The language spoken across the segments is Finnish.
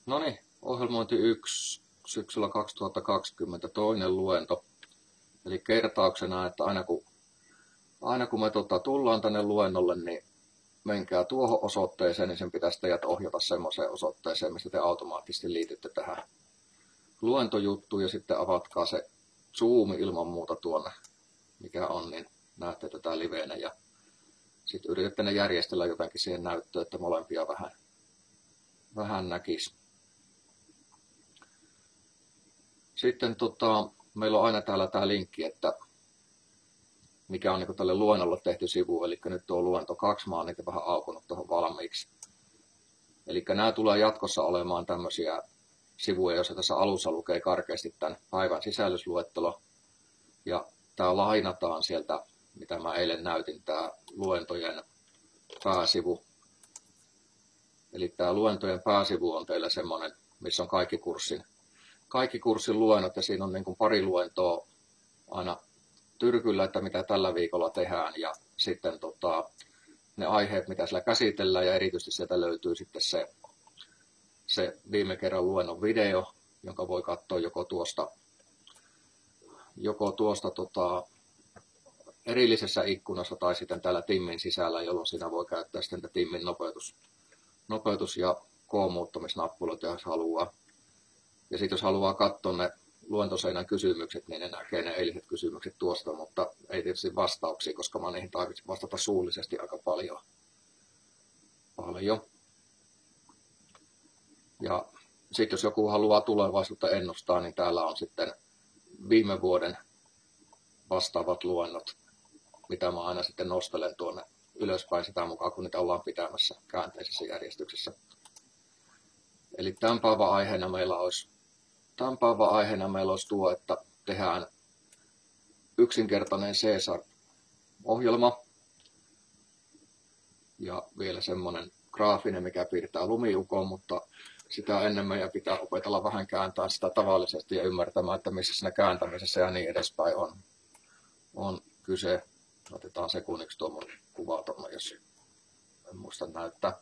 No niin, ohjelmointi 1, syksyllä 2020, toinen luento. Eli kertauksena, että aina kun me tullaan tänne luennolle, niin menkää tuohon osoitteeseen, niin sen pitäisi teidät ohjata semmoiseen osoitteeseen, mistä te automaattisesti liitytte tähän luentojuttuun, ja sitten avatkaa se Zoom ilman muuta tuonne, mikä on, niin näette tätä livenä, ja sitten yritätte ne järjestellä jotenkin siihen näyttöön, että molempia vähän näkisi. Sitten meillä on aina täällä tämä linkki, että mikä on niin tälle luennolle tehty sivu, eli nyt tuo luento 2, mä oon niitä vähän aukunut tuohon valmiiksi. Eli nämä tulee jatkossa olemaan tämmöisiä sivuja, joissa tässä alussa lukee karkeasti tämän päivän sisällysluettelo, ja tämä lainataan sieltä, mitä mä eilen näytin, tämä luentojen pääsivu. Eli tämä luentojen pääsivu on teillä semmoinen, missä on kaikki kurssin luennot, ja siinä on niin kuin pari luentoa aina tyrkyllä, että mitä tällä viikolla tehdään, ja sitten ne aiheet, mitä siellä käsitellään, ja erityisesti sieltä löytyy sitten se viime kerran luennon video, jonka voi katsoa joko tuosta erillisessä ikkunassa tai sitten täällä Timmin sisällä, jolloin siinä voi käyttää sitten Timmin nopeutus- ja koon-muuttamisnappuloita, jos haluaa. Ja sitten jos haluaa katsoa ne luentoseinän kysymykset, niin ne näkee ne eiliset kysymykset tuosta, mutta ei tietysti vastauksia, koska mä niihin tarvitsen vastata suullisesti aika paljon. Ja sitten jos joku haluaa tulevaisuutta ennustaa, niin täällä on sitten viime vuoden vastaavat luennot, mitä mä aina sitten nostelen tuonne ylöspäin sitä mukaan, kun niitä ollaan pitämässä käänteisessä järjestyksessä. Eli tämän päivän aiheena meillä olisi tuo, että tehdään yksinkertainen Caesar-ohjelma ja vielä semmoinen graafinen, mikä piirtää lumiukon, mutta sitä ennen meidän pitää opetella vähän kääntää sitä tavallisesti ja ymmärtämään, että missä siinä kääntämisessä ja niin edespäin on kyse. Otetaan sekunniksi tuo mun kuva tuonne, jos en muista näyttää.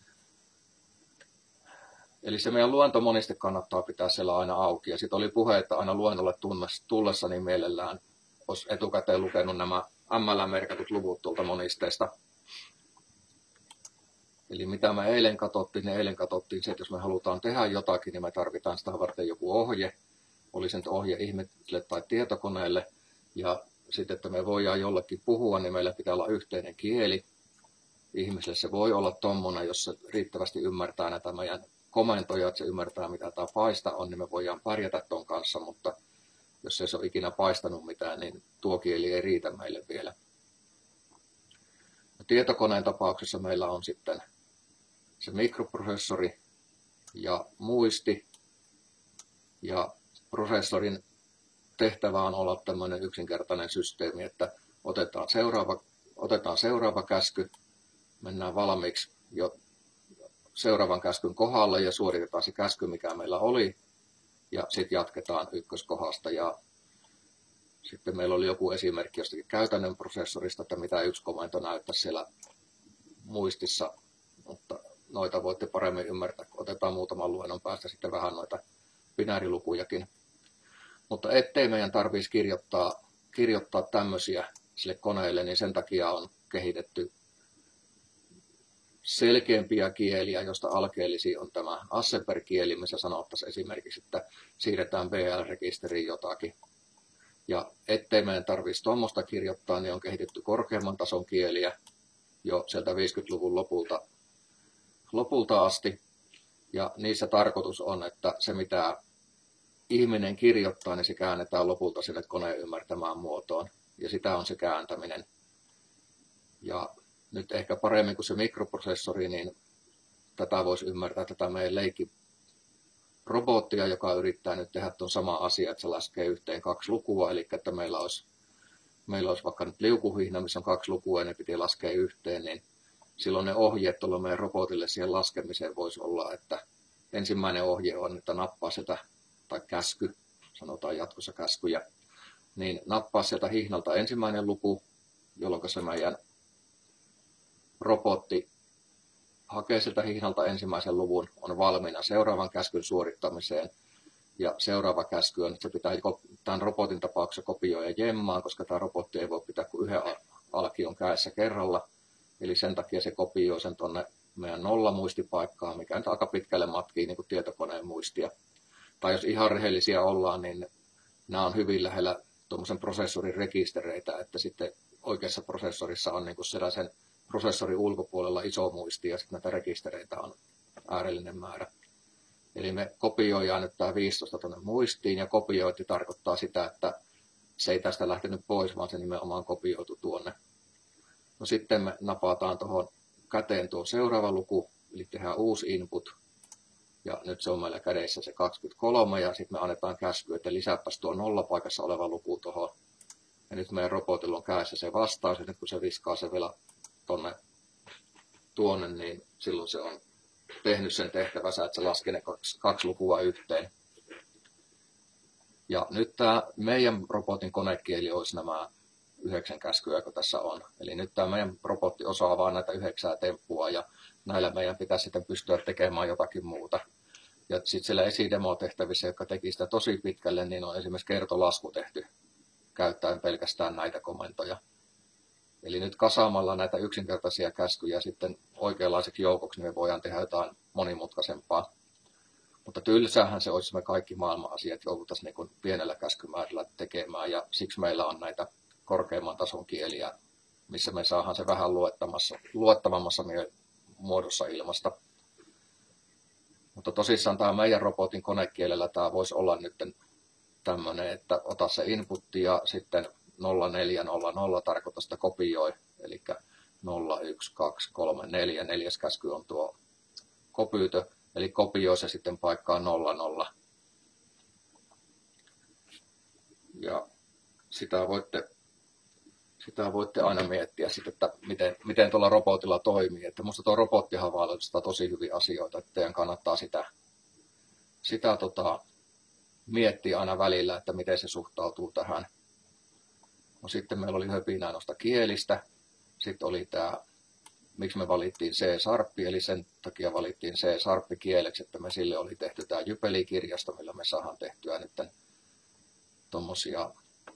Eli se meidän luentomoniste kannattaa pitää siellä aina auki. Ja sitten oli puhe, että aina luennolle tullessa niin mielellään olisi etukäteen lukenut nämä ML-merkatut luvut tuolta monisteesta. Eli mitä me eilen katsottiin se, että jos me halutaan tehdä jotakin, niin me tarvitaan sitä varten joku ohje. Oli se nyt ohje ihmisille tai tietokoneelle. Ja sitten, että me voidaan jollekin puhua, niin meillä pitää olla yhteinen kieli. Ihmiselle se voi olla tommonen, jos se riittävästi ymmärtää näitä meidän komentoja, että se ymmärtää, mitä tämä paista on, niin me voidaan pärjätä ton kanssa, mutta jos ei se ole ikinä paistanut mitään, niin tuo kieli ei riitä meille vielä. Tietokoneen tapauksessa meillä on sitten se mikroprosessori ja muisti, ja prosessorin tehtävä on olla tämmöinen yksinkertainen systeemi, että otetaan seuraava käsky, mennään valmiiksi jo seuraavan käskyn kohdalle ja suoritetaan se käsky, mikä meillä oli, ja sitten jatketaan ykköskohdasta. Ja sitten meillä oli joku esimerkki jostakin käytännön prosessorista, että mitä yksi komento näyttäisi siellä muistissa, mutta noita voitte paremmin ymmärtää, kun otetaan muutaman luennon päästä sitten vähän noita binäärilukujakin. Mutta ettei meidän tarvitsisi kirjoittaa tämmöisiä sille koneelle, niin sen takia on kehitetty selkeämpiä kieliä, josta alkeellisia on tämä Assemper-kieli, missä sanottaisiin esimerkiksi, että siirretään BL-rekisteriin jotakin. Ja ettei meidän tarvitsisi tuommoista kirjoittaa, niin on kehitetty korkeamman tason kieliä jo sieltä 50-luvun lopulta asti. Ja niissä tarkoitus on, että se mitä ihminen kirjoittaa, niin se käännetään lopulta sinne koneen ymmärtämään muotoon. Ja sitä on se kääntäminen. Ja nyt ehkä paremmin kuin se mikroprosessori, niin tätä voisi ymmärtää tätä meidän leikkirobottia, joka yrittää nyt tehdä tuon sama asia, että se laskee yhteen 2 lukua, eli että meillä olisi vaikka nyt liukuhihna, missä on 2 lukua ja ne piti laskea yhteen, niin silloin ne ohjeet tuolla meidän robotille siihen laskemiseen voisi olla, että ensimmäinen ohje on, että nappaa sieltä, tai käsky, sanotaan jatkossa käskyjä, niin nappaa sieltä hihnalta ensimmäinen luku, jolloin se meidän robotti hakee sieltä hihnalta ensimmäisen luvun, on valmiina seuraavan käskyn suorittamiseen. Ja seuraava käsky on, että se pitää tämän robotin tapauksessa kopioida jemmaan, koska tämä robotti ei voi pitää kuin yhden alkion kädessä kerralla. Eli sen takia se kopioi sen tuonne meidän nollamuistipaikkaan, mikä nyt aika pitkälle matkii niin kuin tietokoneen muistia. Tai jos ihan rehellisiä ollaan, niin nämä on hyvin lähellä tuommoisen prosessorin rekistereitä, että sitten oikeassa prosessorissa on niin kuin sen prosessorin ulkopuolella iso muisti ja sitten näitä rekistereitä on äärellinen määrä. Eli me kopioidaan nyt tämä 15 tuonne muistiin, ja kopiointi tarkoittaa sitä, että se ei tästä lähtenyt pois, vaan se nimenomaan kopioitu tuonne. No sitten me napataan tuohon käteen tuo seuraava luku, eli tehdään uusi input, ja nyt se on meillä kädessä se 23, ja sitten me annetaan käsky, että lisääpäs tuo nollapaikassa oleva luku tuohon. Ja nyt meidän robotilla on kädessä se vastaus, ja nyt kun se viskaa se vielä tuonne, niin silloin se on tehnyt sen tehtävänsä, että se laskee ne kaksi lukua yhteen. Ja nyt tämä meidän robotin konekieli olisi nämä 9 käskyä, kun tässä on. Eli nyt tämä meidän robotti osaa vaan näitä 9 temppua, ja näillä meidän pitäisi sitten pystyä tekemään jotakin muuta. Ja sitten siellä esidemo-tehtävissä, jotka teki sitä tosi pitkälle, niin on esimerkiksi kertolasku tehty käyttäen pelkästään näitä komentoja. Eli nyt kasaamalla näitä yksinkertaisia käskyjä sitten oikeanlaiseksi joukoksi, niin me voidaan tehdä jotain monimutkaisempaa. Mutta tylsähän se olisi, me kaikki maailman asiat jouduttaisiin niin pienellä käskymäärällä tekemään, ja siksi meillä on näitä korkeamman tason kieliä, missä me saadaan se vähän luettavammassa muodossa ilmasta. Mutta tosissaan tämä meidän robotin konekielellä tämä voisi olla nyt tämmöinen, että ota se inputti ja sitten 0400 tarkoittaa sitä kopioi, eli 0, 1, 2, 3, 4, neljäs käsky on tuo kopyytö, eli kopioi se sitten paikkaan 00. Ja sitä voitte aina miettiä sitten, että miten tuolla robotilla toimii. Että musta tuo robottihan mahdollistaa tosi hyviä asioita, että teidän kannattaa sitä miettiä aina välillä, että miten se suhtautuu tähän. No, sitten meillä oli höpinää noista kielistä. Sitten oli tämä, miksi me valittiin C-sharppi, eli sen takia valittiin C-sharppi kieleksi, että me sille oli tehty tämä Jypeli-kirjasto, millä me saadaan tehtyä nyt tuommoisia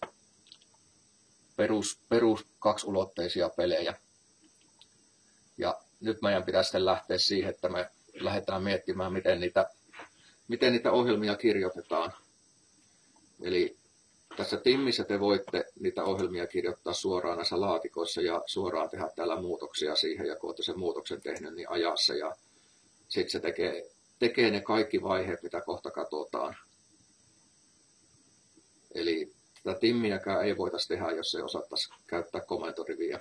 perus kaksiulotteisia pelejä. Ja nyt meidän pitäisi sitten lähteä siihen, että me lähdetään miettimään, miten niitä ohjelmia kirjoitetaan. Eli tässä Timmissä te voitte niitä ohjelmia kirjoittaa suoraan näissä laatikoissa ja suoraan tehdä täällä muutoksia siihen, ja kun olette sen muutoksen tehnyt, niin ajassa. Ja sitten se tekee ne kaikki vaiheet, mitä kohta katsotaan. Eli tätä Timmiäkään ei voitaisi tehdä, jos ei osattaisi käyttää komentoriviä.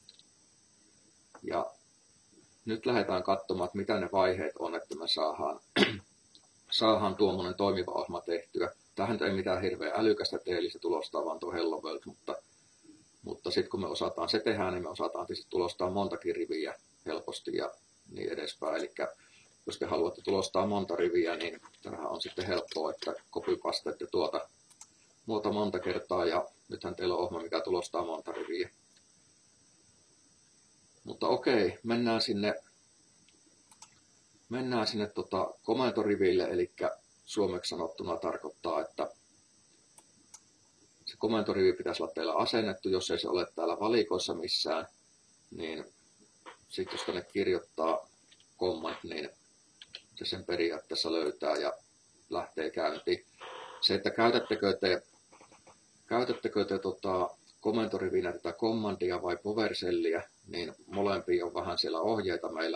Ja nyt lähdetään katsomaan, että mitä ne vaiheet on, että me saadaan tuommoinen toimiva ohjelma tehtyä. Tähän ei mitään hirveän älykästä tee, eli se tulostaa vaan tuo Hello World, mutta sitten kun me osataan se tehdä, niin me osataan tietysti tulostaa montakin riviä helposti ja niin edespäin. Eli jos te haluatte tulostaa monta riviä, niin tämähän on sitten helppoa, että copypastette tuota monta kertaa, ja nythän teillä on ohjelma, mikä tulostaa monta riviä. Mutta okei, mennään sinne komentoriville, eli suomeksi sanottuna tarkoittaa, että se komentorivi pitäisi olla teillä asennettu. Jos ei se ole täällä valikoissa missään, niin sitten jos tänne kirjoittaa command, niin se sen periaatteessa löytää ja lähtee käyntiin. Se, että käytättekö te komentorivinä tätä commandia vai PowerShellia, niin molempia on vähän siellä ohjeita meillä,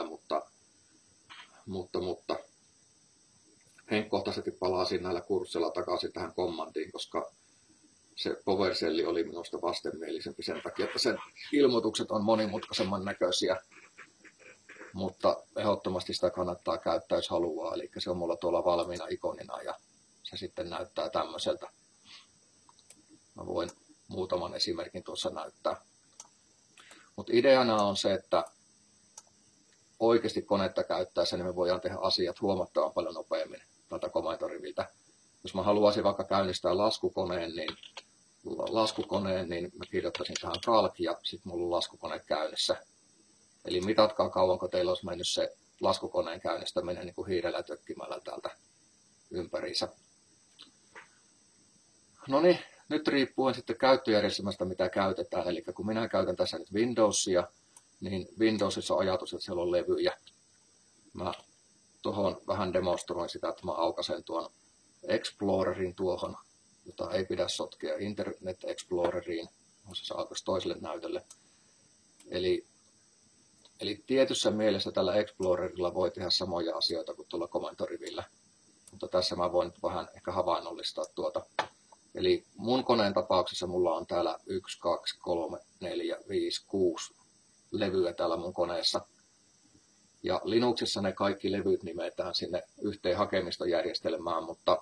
mutta henkkohtaisesti palasin näillä kursseilla takaisin tähän commandiin, koska se PowerShell oli minusta vastenmielisempi sen takia, että sen ilmoitukset on monimutkaisemman näköisiä, mutta ehdottomasti sitä kannattaa käyttää, jos haluaa. Eli se on mulla tuolla valmiina ikonina ja se sitten näyttää tämmöiseltä. Mä voin muutaman esimerkin tuossa näyttää. Mutta ideana on se, että oikeasti konetta käyttäessä niin me voidaan tehdä asiat huomattavan paljon nopeammin tältä komentoriviltä. Jos mä haluaisin vaikka käynnistää laskukoneen, niin mä kirjoittaisin tähän kalk ja sitten mulla on laskukone käynnissä. Eli mitatkaa kauanko teillä olisi mennyt se laskukoneen käynnistäminen niin kuin hiirellä tökkimällä täältä ympäriinsä. No niin, nyt riippuen sitten käyttöjärjestelmästä, mitä käytetään. Eli kun minä käytän tässä nyt Windowsia, niin Windowsissa on ajatus, että siellä on levyjä. Mä tuohon vähän demonstroin sitä, että mä aukaisen tuon Explorerin tuohon, jota ei pidä sotkea Internet Exploreriin, se aukaisi toiselle näytölle. Eli tietyssä mielessä tällä Explorerilla voi tehdä samoja asioita kuin tuolla komentorivillä, mutta tässä mä voin vähän ehkä havainnollistaa tuota. Eli mun koneen tapauksessa mulla on täällä 1, 2, 3, 4, 5, 6 levyä täällä mun koneessa. Ja Linuxissa ne kaikki levyt nimetään sinne yhteen hakemistojärjestelmään, mutta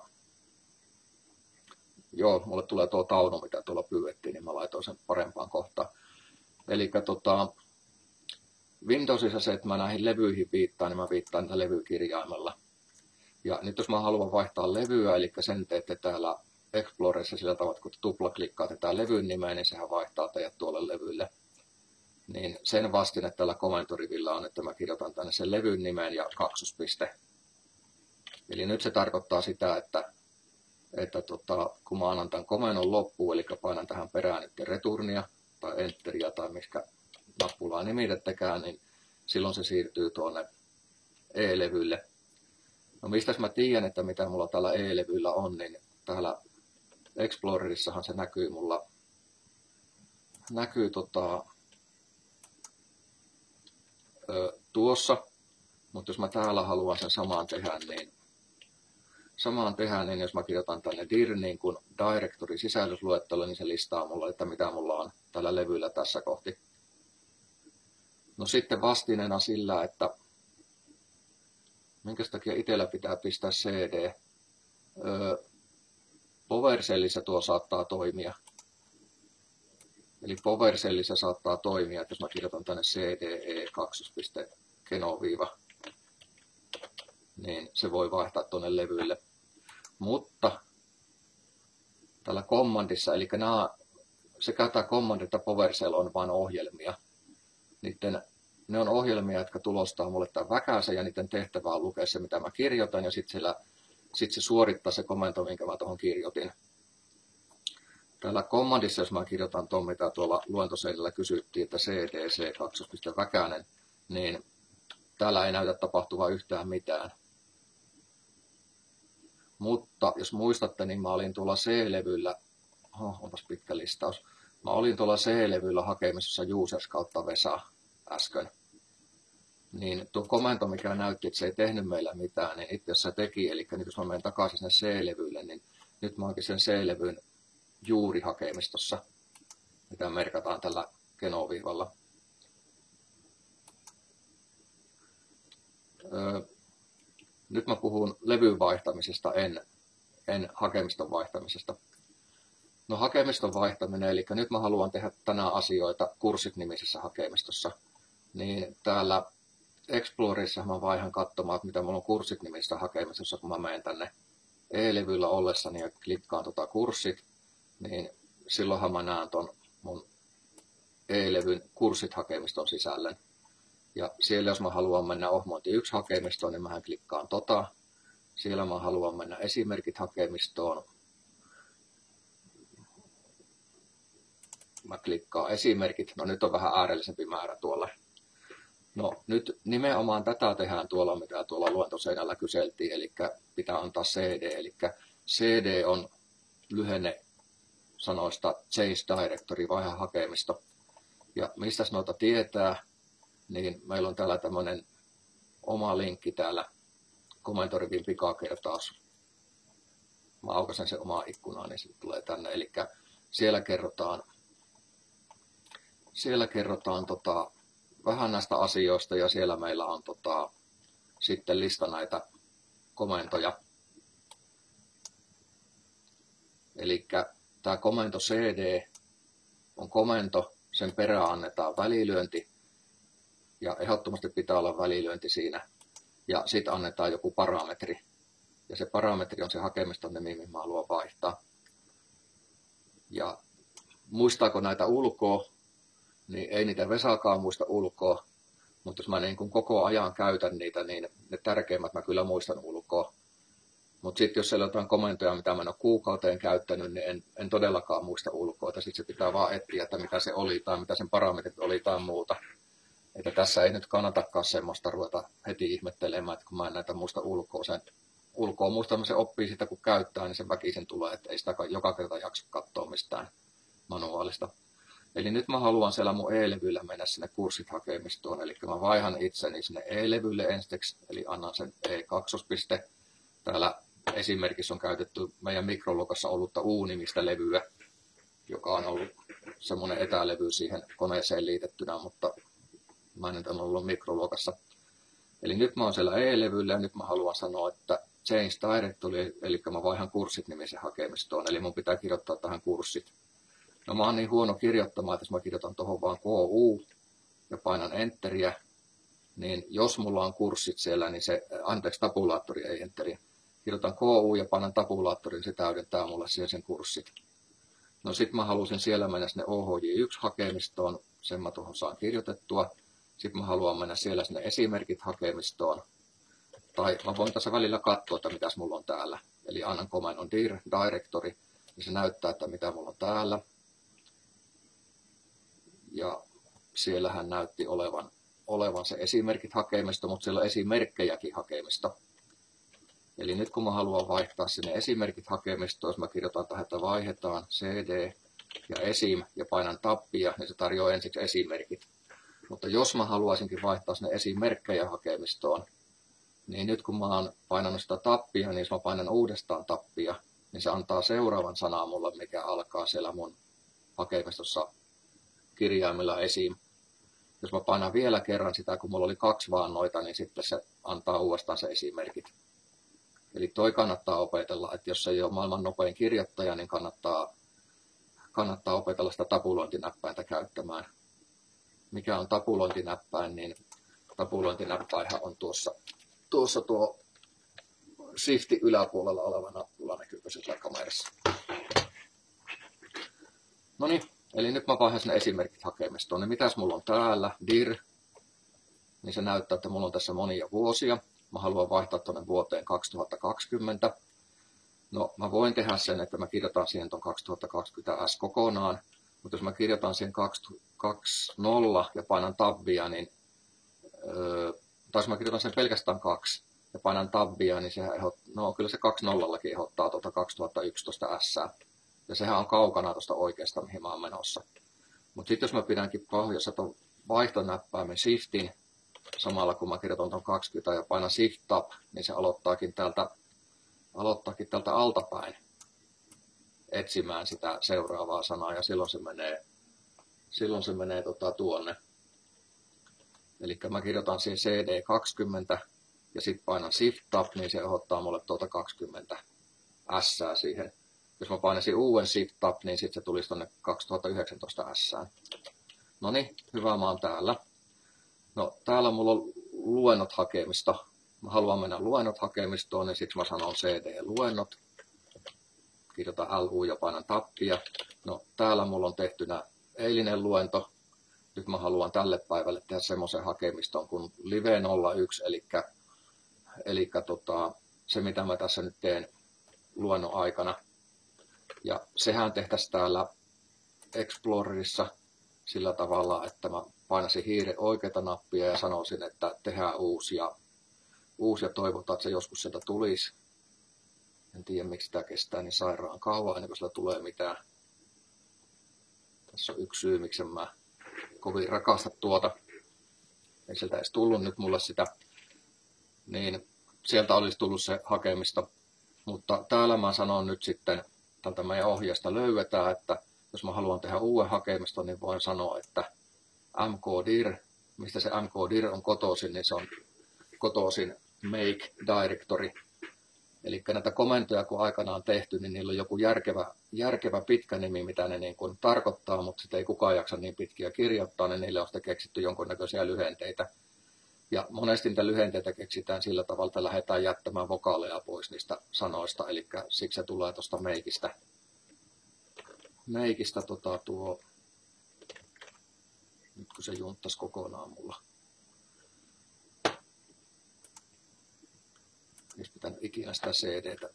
joo, mulle tulee tuo taulu, mitä tuolla pyydettiin, niin mä laitoin sen parempaan kohtaan. Eli Windowsissa se, että mä näihin levyihin viittaan, niin mä viittaan niitä levykirjaimella. Ja nyt jos mä haluan vaihtaa levyä, eli sen teette täällä Explorerissa sillä tavalla, kun tuplaklakkaatte tämän levyn nimeen, niin sehän vaihtaa teidät tuolle levylle. Niin sen vastine tällä komentorivillä on, että mä kirjoitan tänne sen levyn nimen ja kaksospiste. Eli nyt se tarkoittaa sitä, että kun mä annan tämän komennon loppuun, eli painan tähän perään nyt returnia tai enteria tai mikä nappulaa nimitettekään, niin silloin se siirtyy tuonne E-levylle. No mistäs mä tiedän, että mitä mulla täällä E-levyllä on, niin täällä Explorerissahan se näkyy mulla tuossa, mutta jos mä täällä haluan sen samaan tehdä, niin jos mä kirjoitan tänne dir niin kuin directory sisällysluettelo, niin se listaa mulle, että mitä mulla on tällä levyllä tässä kohti. No sitten vastineena sillä, että minkä takia itsellä pitää pistää CD. PowerShellissä tuo saattaa toimia. Eli PowerShellissä saattaa toimia, että jos mä kirjoitan tänne CDE 2.keno-, niin se voi vaihtaa tuonne levylle. Mutta tällä commandissa, eli sekä tämä command että PowerShell on vain ohjelmia. Ne on ohjelmia, jotka tulostaa mulle tämän väkäsen ja niiden tehtävä on lukea se, mitä mä kirjoitan, ja sitten se suorittaa se komento, minkä mä tuohon kirjoitin. Täällä commandissa, jos mä kirjoitan tuon, mitä tuolla luentoseinällä kysyttiin, että cdc 2.väkänen, niin täällä ei näytä tapahtuvan yhtään mitään. Mutta jos muistatte, niin mä olin tuolla C-levyllä, onpas pitkä listaus, mä olin tuolla C-levyllä hakemisessa users kautta Vesa äsken. Niin tuo komento, mikä näytti, että se ei tehnyt meillä mitään, niin itse asiassa teki. Eli nyt jos mä menen takaisin sinne C-levylle, niin nyt mä oonkin sen C-levyn juurihakemistossa, mitä merkataan tällä Keno-viivalla. Nyt mä puhun levyn vaihtamisesta, en hakemiston vaihtamisesta. No hakemiston vaihtaminen, eli nyt mä haluan tehdä tänään asioita kurssit-nimisessä hakemistossa. Niin täällä Explorerissa mä vaihan katsomaan, että mitä mulla on kurssit-nimisessä hakemistossa, kun mä menen tänne E-levyllä ollessani ja klikkaan kurssit, niin silloinhan mä näen ton mun E-levyn kurssit-hakemiston sisällön. Ja siellä jos mä haluan mennä ohmointi 1 hakemistoon, niin mä klikkaan Siellä mä haluan mennä esimerkit hakemistoon. Mä klikkaan esimerkit. No nyt on vähän äärellisempi määrä tuolla. No nyt nimenomaan tätä tehdään tuolla, mitä tuolla luentoseinällä kyseltiin, eli pitää antaa CD. Eli CD on lyhenne sanoista Change Directory, vaihe hakemisto. Ja mistä noita tietää, niin meillä on täällä tämmöinen oma linkki täällä, komentorivin pikakertaus. Mä aukasen sen omaa ikkunaa, niin se tulee tänne. Eli siellä kerrotaan vähän näistä asioista ja siellä meillä on sitten lista näitä komentoja. Eli tämä komento CD on komento, sen perään annetaan välilyönti ja ehdottomasti pitää olla välilyönti siinä ja sitten annetaan joku parametri ja se parametri on se hakemiston nimi, mihin mä haluan vaihtaa. Ja muistaako näitä ulkoa, niin ei niitä Vesakaan muista ulkoa, Mutta jos mä niin kuin koko ajan käytän niitä, niin ne tärkeimmät mä kyllä muistan ulkoa. Mutta sitten jos siellä on jotain komentoja, mitä mä en ole kuukauteen käyttänyt, niin en todellakaan muista ulkoa. Sitten se pitää vaan etsiä, että mitä se oli tai mitä sen parametrit oli tai muuta. Että tässä ei nyt kannatakaan semmoista ruveta heti ihmettelemään, että kun mä en näitä muista ulkoa muistaa, se oppii sitä kun käyttää, niin se väkisin tulee, että ei sitä joka kerta jaksa katsoa mistään manuaalista. Eli nyt mä haluan siellä mun e-levyllä mennä sinne kurssit-hakemistoon, eli mä vaihan itseni sinne e-levylle ensiksi, eli annan sen E2. Täällä esimerkissä on käytetty meidän mikroluokassa ollutta U-nimistä levyä, joka on ollut semmoinen etälevy siihen koneeseen liitettynä, mutta mä en ole ollut mikroluokassa. Eli nyt mä oon siellä e-levyllä ja nyt mä haluan sanoa, että Change Directory, eli mä vaihan kurssit-nimisen hakemistoon, eli mun pitää kirjoittaa tähän kurssit. No mä oon niin huono kirjoittamaan, että jos mä kirjoitan tuohon vaan KU ja painan Enteriä, niin jos mulla on kurssit siellä, niin tabulaattori ei Enteriä. Kirjoitan KU ja painan tabulaattorin, niin se täydentää mulle siihen sen kurssit. No sit mä halusin siellä mennä sinne OHJ1-hakemistoon, sen mä tuohon saan kirjoitettua. Sitten mä haluan mennä siellä sinne esimerkit-hakemistoon. Tai mä voin tässä välillä katsoa, että mitäs mulla on täällä. Eli annan komennon dir directory, niin se näyttää, että mitä mulla on täällä. Ja siellähän näytti olevan se esimerkit-hakemisto, mutta siellä on esimerkkejäkin hakemisto. Eli nyt kun mä haluan vaihtaa sinne esimerkit-hakemistoon, jos mä kirjoitan tähän, että vaihdetaan cd ja esim ja painan tappia, niin se tarjoaa ensiksi esimerkit. Mutta jos mä haluaisinkin vaihtaa sinne esimerkkejä hakemistoon, niin nyt kun mä oon painanut sitä tappia, niin jos mä painan uudestaan tappia, niin se antaa seuraavan sanan mulle, mikä alkaa siellä mun hakemistossa kirjaimilla esim. Jos mä painan vielä kerran sitä, kun mulla oli 2 vaan noita, niin sitten se antaa uudestaan se esimerkit. Eli toi kannattaa opetella, että jos ei ole maailman nopein kirjoittaja, niin kannattaa opetella sitä tabulointinäppäintä käyttämään. Mikä on tabulointinäppäin, niin tabulointinäppäinhän on tuossa tuo Shiftin yläpuolella oleva nappula, näkyykö sillä kamerassa. No niin, eli nyt mä vaihan sinne esimerkit hakemistoon. Niin mitäs mulla on täällä? Dir. Niin se näyttää, että mulla on tässä monia vuosia. Mä haluan vaihtaa tuonne vuoteen 2020. No mä voin tehdä sen, että mä kirjoitan siihen ton 2020S kokonaan. Mutta jos mä kirjoitan siihen 220 ja painan tabbia, niin tai jos mä kirjoitan sen pelkästään 2 ja painan tabbia, niin kyllä se 20llakin ehdottaa tuota 2011 S. Ja sehän on kaukana tuosta oikeasta, mihin mä oon menossa. Mutta sitten jos mä pidänkin pohjassa tuon vaihtonäppäimen Shiftin, samalla kun mä kirjoitan tuon 20 ja painan Shift Tab, niin se aloittaakin täältä altapäin etsimään sitä seuraavaa sanaa ja silloin se menee tuonne. Eli mä kirjoitan siihen CD20 ja sitten painan Shift Tab, niin se ottaa mulle tuota 20 S siihen. Jos mä painaisin uuden Shift Tab, niin sitten se tulisi tuonne 2019 S. No niin, hyvä, mä oon täällä. No täällä mulla on luennot hakemista. Mä haluan mennä luennot hakemistoon, niin siksi mä sanon CD-luennot. Kirjoitan LU ja painan tappia. No täällä mulla on tehtynä eilinen luento. Nyt mä haluan tälle päivälle tehdä semmoisen hakemiston kuin Live 01, eli se mitä mä tässä nyt teen luennon aikana. Ja sehän tehtäisiin täällä Explorerissa sillä tavalla, että mä painasin hiiren oikeata nappia ja sanoisin, että tehdään uusi ja toivotaan, että se joskus sieltä tulisi. En tiedä, miksi tämä kestää niin sairaan kauan ennen kuin sillä tulee mitään. Tässä on yksi syy, miksi en mä kovin rakasta tuota. Ei sieltä edes tullut nyt mulle sitä. Niin sieltä olisi tullut se hakemista. Mutta täällä mä sanon nyt sitten, tältä meidän ohjeesta löydetään, että jos mä haluan tehdä uuden hakemiston, niin voin sanoa, että mkdir, mistä se mkdir on kotoisin, niin se on kotoisin make directory. Eli näitä komentoja, kun aikanaan tehty, niin niillä on joku järkevä pitkä nimi, mitä ne niin kuin tarkoittaa, mutta sitten ei kukaan jaksa niin pitkiä kirjoittaa, niin niille on sitten keksitty jonkunnäköisiä lyhenteitä. Ja monesti niitä lyhenteitä keksitään sillä tavalla, että lähdetään jättämään vokaaleja pois niistä sanoista, eli siksi se tulee tuosta meikistä. Nyt kun se junttasi kokonaan mulla. Jos pitänyt ikinä sitä CDtä.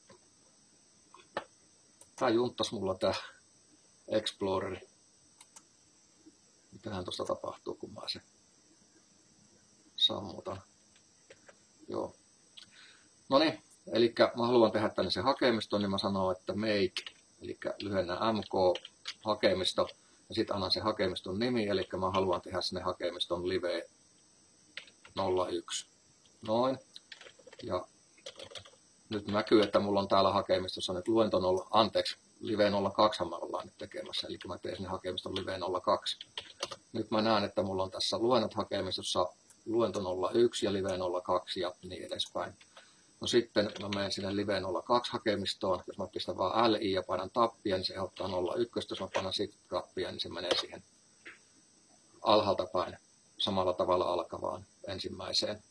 Tää junttas mulla tää Exploreri. Mitähän tuosta tapahtuu, kun mä sen sammutan. Joo. Noniin, eli mä haluan tehdä tänne sen hakemiston, niin mä sanon, että make, eli lyhennän MK hakemisto, ja sitten annan sen hakemiston nimi, eli mä haluan tehdä sinne hakemiston live 01. Noin. Ja nyt näkyy, että mulla on täällä hakemistossa nyt luento 0, anteeksi, live 02 me ollaan nyt tekemässä, eli mä teen sinne hakemiston live 02. Nyt mä näen, että mulla on tässä luennot hakemistossa luento 01 ja live 02 ja niin edespäin. No sitten mä menen sinne live 02 hakemistoon, jos mä pistän vaan LI ja painan tappia, niin se ottaa 01, jos mä painan sitten tappia, niin se menee siihen alhaalta päin samalla tavalla alkavaan ensimmäiseen.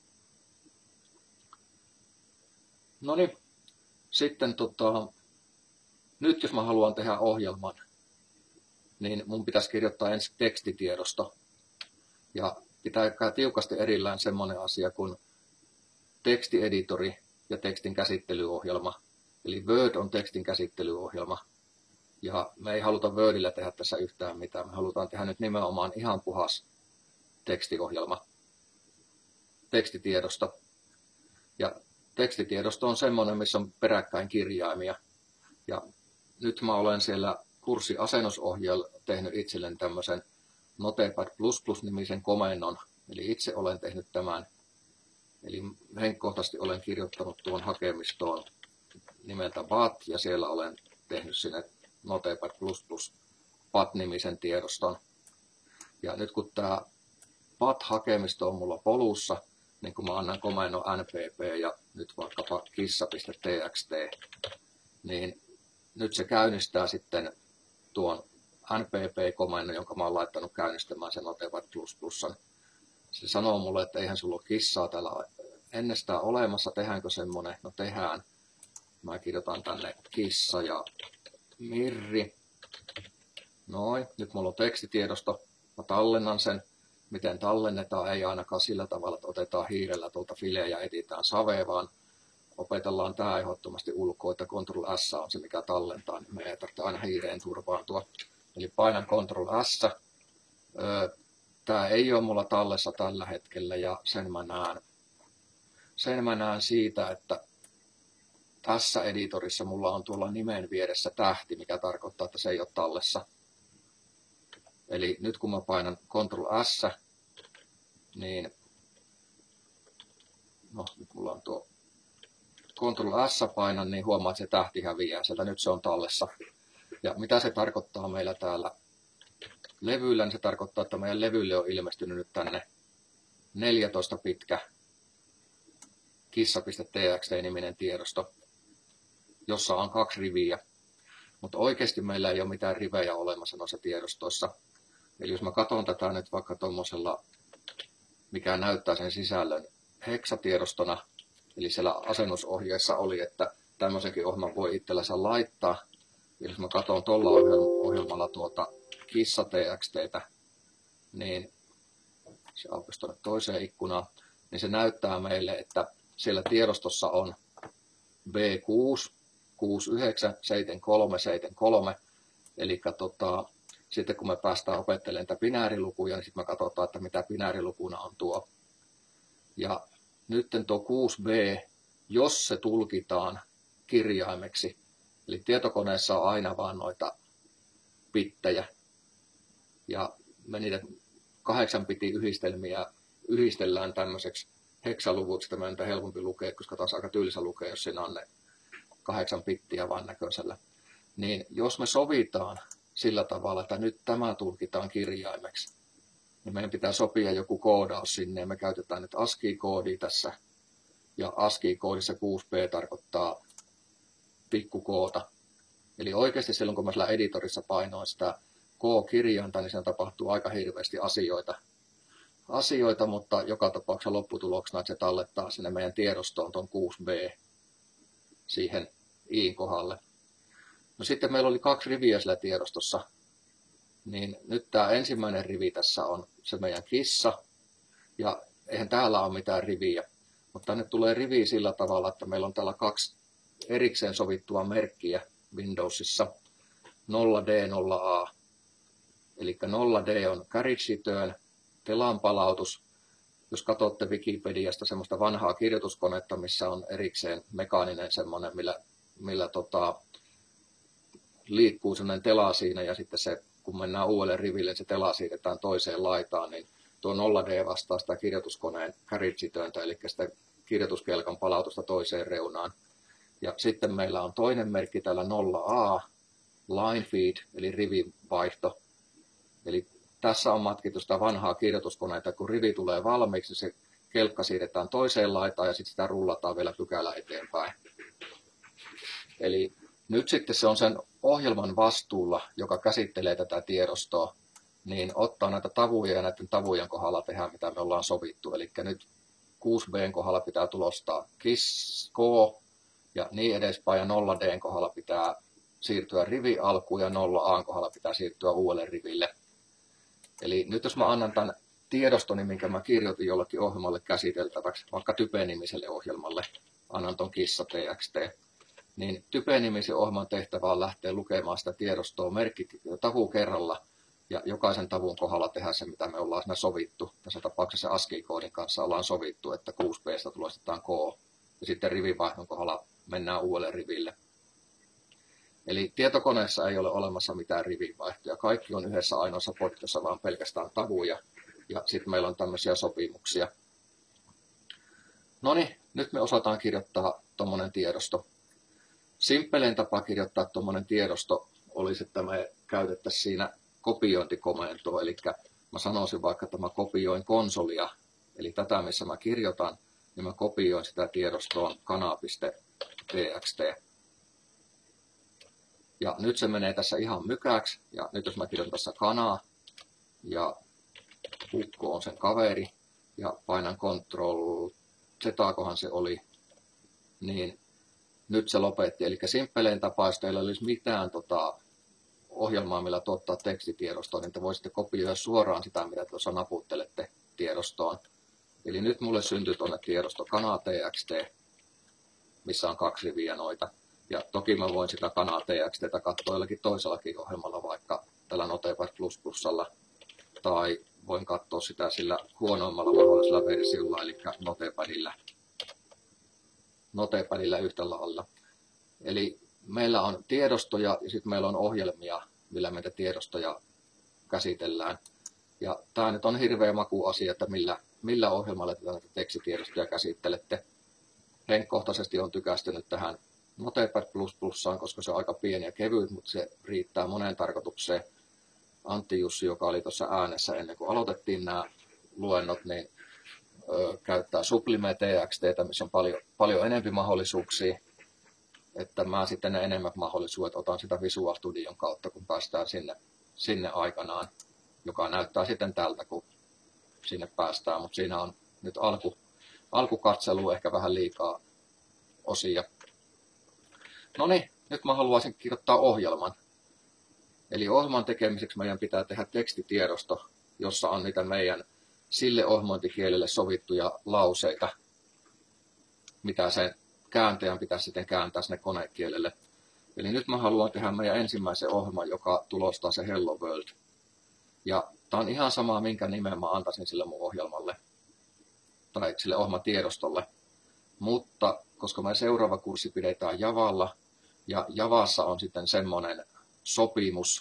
No niin, sitten nyt jos mä haluan tehdä ohjelman, niin mun pitäisi kirjoittaa ensin tekstitiedosto. Ja pitää tiukasti erillään semmoinen asia kuin tekstieditori ja tekstin käsittelyohjelma. Eli Word on tekstin käsittelyohjelma. Ja me ei haluta Wordillä tehdä tässä yhtään mitään. Me halutaan tehdä nyt nimenomaan ihan puhas tekstiohjelma, tekstitiedosto. Ja tekstitiedosto on semmoinen, missä on peräkkäin kirjaimia. Ja nyt mä olen siellä kurssiasennusohjeella tehnyt itselleni tämmöisen Notepad++ nimisen komennon. Eli itse olen tehnyt tämän. Eli henkilökohtaisesti olen kirjoittanut tuon hakemistoon nimeltä BAT ja siellä olen tehnyt sinne Notepad++ BAT-nimisen tiedoston. Ja nyt kun tämä BAT-hakemisto on mulla polussa, niin kun mä annan komennon npp ja nyt vaikkapa kissa.txt, niin nyt se käynnistää sitten tuon npp-komennon, jonka mä oon laittanut käynnistämään sen Notepad++. Se sanoo mulle, että eihän sulla ole kissaa täällä ennestään olemassa, tehdäänkö semmonen? No tehdään. Mä kirjoitan tänne kissa ja Mirri. Noin, nyt mulla on tekstitiedosto. Mä tallennan sen. Miten tallennetaan? Ei ainakaan sillä tavalla, että otetaan hiirellä tuolta filejä ja etsitään savea, vaan opetellaan tää ehdottomasti ulkoa, että Ctrl S on se, mikä tallentaa. Niin me ei tarvitse aina hiireen turvaantua. Eli painan Ctrl S. Tää ei ole mulla tallessa tällä hetkellä ja sen mä näen siitä, että tässä editorissa mulla on tuolla nimen vieressä tähti, mikä tarkoittaa, että se ei ole tallessa. Eli nyt kun mä painan Ctrl S, niin no nyt mulla on tuo Ctrl S painan, niin huomaa, että se tähti häviää sieltä. Nyt se on tallessa. Ja mitä se tarkoittaa meillä täällä levyllä, niin se tarkoittaa, että meidän levylle on ilmestynyt nyt tänne 14 pitkä kissa.txt-niminen tiedosto, jossa on 2 riviä. Mutta oikeasti meillä ei ole mitään rivejä olemassa noissa tiedostoissa. Eli jos mä katson tätä nyt vaikka tuommoisella, mikä näyttää sen sisällön heksatiedostona, eli siellä asennusohjeessa oli, että tämmöisenkin ohjelman voi itsellänsä laittaa. Ja jos mä katson tuolla ohjelmalla tuota kissa.txt:tä, niin se aukesi tuonne toiseen ikkunaan, niin se näyttää meille, että siellä tiedostossa on B6, 69, 73, 73, eli sitten kun me päästään opettelemaan tätä binäärilukuja, niin sitten me katsotaan, että mitä binäärilukuna on tuo. Ja nyt tuo 6B, jos se tulkitaan kirjaimeksi, eli tietokoneessa on aina vaan noita bittejä, ja me niitä 8 bitin yhdistelmiä yhdistellään tämmöiseksi heksaluvuksi, että meidän on helpompi lukea, koska taas aika tylsä lukea, jos siinä on ne 8 bittiä vaan näköisellä. Niin jos me sovitaan sillä tavalla, että nyt tämä tulkitaan kirjaimeksi, niin meidän pitää sopia joku koodaus sinne, ja me käytetään nyt ASCII-koodia tässä, ja ASCII-koodissa 6B tarkoittaa pikkukoota. Eli oikeasti silloin, kun mä sillä editorissa painoin sitä K-kirjainta, niin siinä tapahtuu aika hirveästi asioita, mutta joka tapauksessa lopputuloksena, että se tallettaa sinne meidän tiedostoon tuon 6B siihen i-kohdalle. No sitten meillä oli 2 riviä sillä tiedostossa, niin nyt tämä ensimmäinen rivi tässä on se meidän kissa, ja eihän täällä ole mitään riviä, Mutta tänne tulee rivi sillä tavalla, että meillä on täällä 2 erikseen sovittua merkkiä Windowsissa. 0D, 0A. Eli 0D on carriage return, telan palautus. Jos katsotte Wikipediasta semmoista vanhaa kirjoituskonetta, missä on erikseen mekaaninen semmoinen, millä liikkuu semmoinen tela siinä ja sitten se, kun mennään uudelle riville, se tela siirretään toiseen laitaan, niin tuo 0D vastaa sitä kirjoituskoneen carriage returntä, eli sitä kirjoituskelkan palautusta toiseen reunaan. Ja sitten meillä on toinen merkki täällä 0A, line feed, eli rivivaihto. Eli tässä on matkittu sitä vanhaa kirjoituskoneita, kun rivi tulee valmiiksi, se kelkka siirretään toiseen laitaan ja sitten sitä rullataan vielä pykälä eteenpäin. Eli nyt sitten se on sen ohjelman vastuulla, joka käsittelee tätä tiedostoa, niin ottaa näitä tavuja ja näiden tavujen kohdalla tehdään, mitä me ollaan sovittu. Eli nyt 6B:n kohdalla pitää tulostaa KISS, K ja niin edespäin, ja 0D:n kohdalla pitää siirtyä rivi alkuun ja 0A:n kohdalla pitää siirtyä uudelle riville. Eli nyt jos mä annan tämän tiedostoni, minkä mä kirjoitin jollekin ohjelmalle käsiteltäväksi, vaikka Type-nimiselle ohjelmalle, annan ton kissa.txt, niin Type-nimisen ohjelman tehtävä on lähteä lukemaan sitä tiedostoa tavu kerralla, ja jokaisen tavun kohdalla tehdä se, mitä me ollaan siinä sovittu. Tässä tapauksessa ASCII-koodin kanssa ollaan sovittu, että 6B:stä tulostetaan K, ja sitten rivivaihdon kohdalla mennään uudelle riville. Eli tietokoneessa ei ole olemassa mitään rivivaihtoja. Kaikki on yhdessä ainoassa potkossa, vaan pelkästään tavuja. Ja sitten meillä on tämmöisiä sopimuksia. No niin, nyt me osataan kirjoittaa tuommoinen tiedosto. Simppelein tapa kirjoittaa tuommoinen tiedosto olisi, että me käytettäisiin siinä kopiointikomentoa. Eli mä sanoisin vaikka, että mä kopioin konsolia, eli tätä missä mä kirjoitan, niin mä kopioin sitä tiedostoon kana.txt. Ja nyt se menee tässä ihan mykäksi. Ja nyt jos mä kirjoitan tässä kanaa ja ukko on sen kaveri ja painan Ctrl Z, kohan se oli, niin nyt se lopetti. Eli simppelein tapa, jos teillä ei olisi mitään ohjelmaa, millä tuottaa tekstitiedostoa, niin te voisitte kopioida suoraan sitä, mitä tuossa naputtelette tiedostoon. Eli nyt mulle syntyi tuonne tiedosto kana.txt, missä on 2 riviä noita. Ja toki mä voin sitä kana.txt:tä katsoa jollakin toisellakin ohjelmalla, vaikka tällä Notepad++, tai voin katsoa sitä sillä huonoimmalla mahdollisella versiolla, eli Notepadilla yhtä lailla. Eli meillä on tiedostoja ja sitten meillä on ohjelmia, millä meitä tiedostoja käsitellään. Ja tämä nyt on hirveä makuasia, että millä ohjelmalla te näitä tekstitiedostoja käsittelette. Henkkohtaisesti on tykästynyt tähän Notepad++, koska se on aika pieni ja kevyt, mutta se riittää moneen tarkoitukseen. Antti Jussi, joka oli tuossa äänessä ennen kuin aloitettiin nämä luennot, niin käyttää Sublime.txt:tä, missä on paljon enemmän mahdollisuuksia. Että mä sitten ne enemmät mahdollisuudet otan sitä Visual Studion kautta, kun päästään sinne aikanaan, joka näyttää sitten tältä, kun sinne päästään. Mutta siinä on nyt alkukatselu ehkä vähän liikaa osia. No niin, nyt mä haluaisin kirjoittaa ohjelman. Eli ohjelman tekemiseksi meidän pitää tehdä tekstitiedosto, jossa on niitä meidän sille ohjelmointikielelle sovittuja lauseita, mitä sen kääntäjän pitäisi sitten kääntää sinne konekielelle. Eli nyt mä haluan tehdä meidän ensimmäisen ohjelman, joka tulostaa se Hello World. Ja tää on ihan sama, minkä nimen mä antaisin sille mun ohjelmalle, tai sille ohjelmatiedostolle. Mutta koska meidän seuraava kurssi pidetään Javalla, ja Javassa on sitten semmoinen sopimus,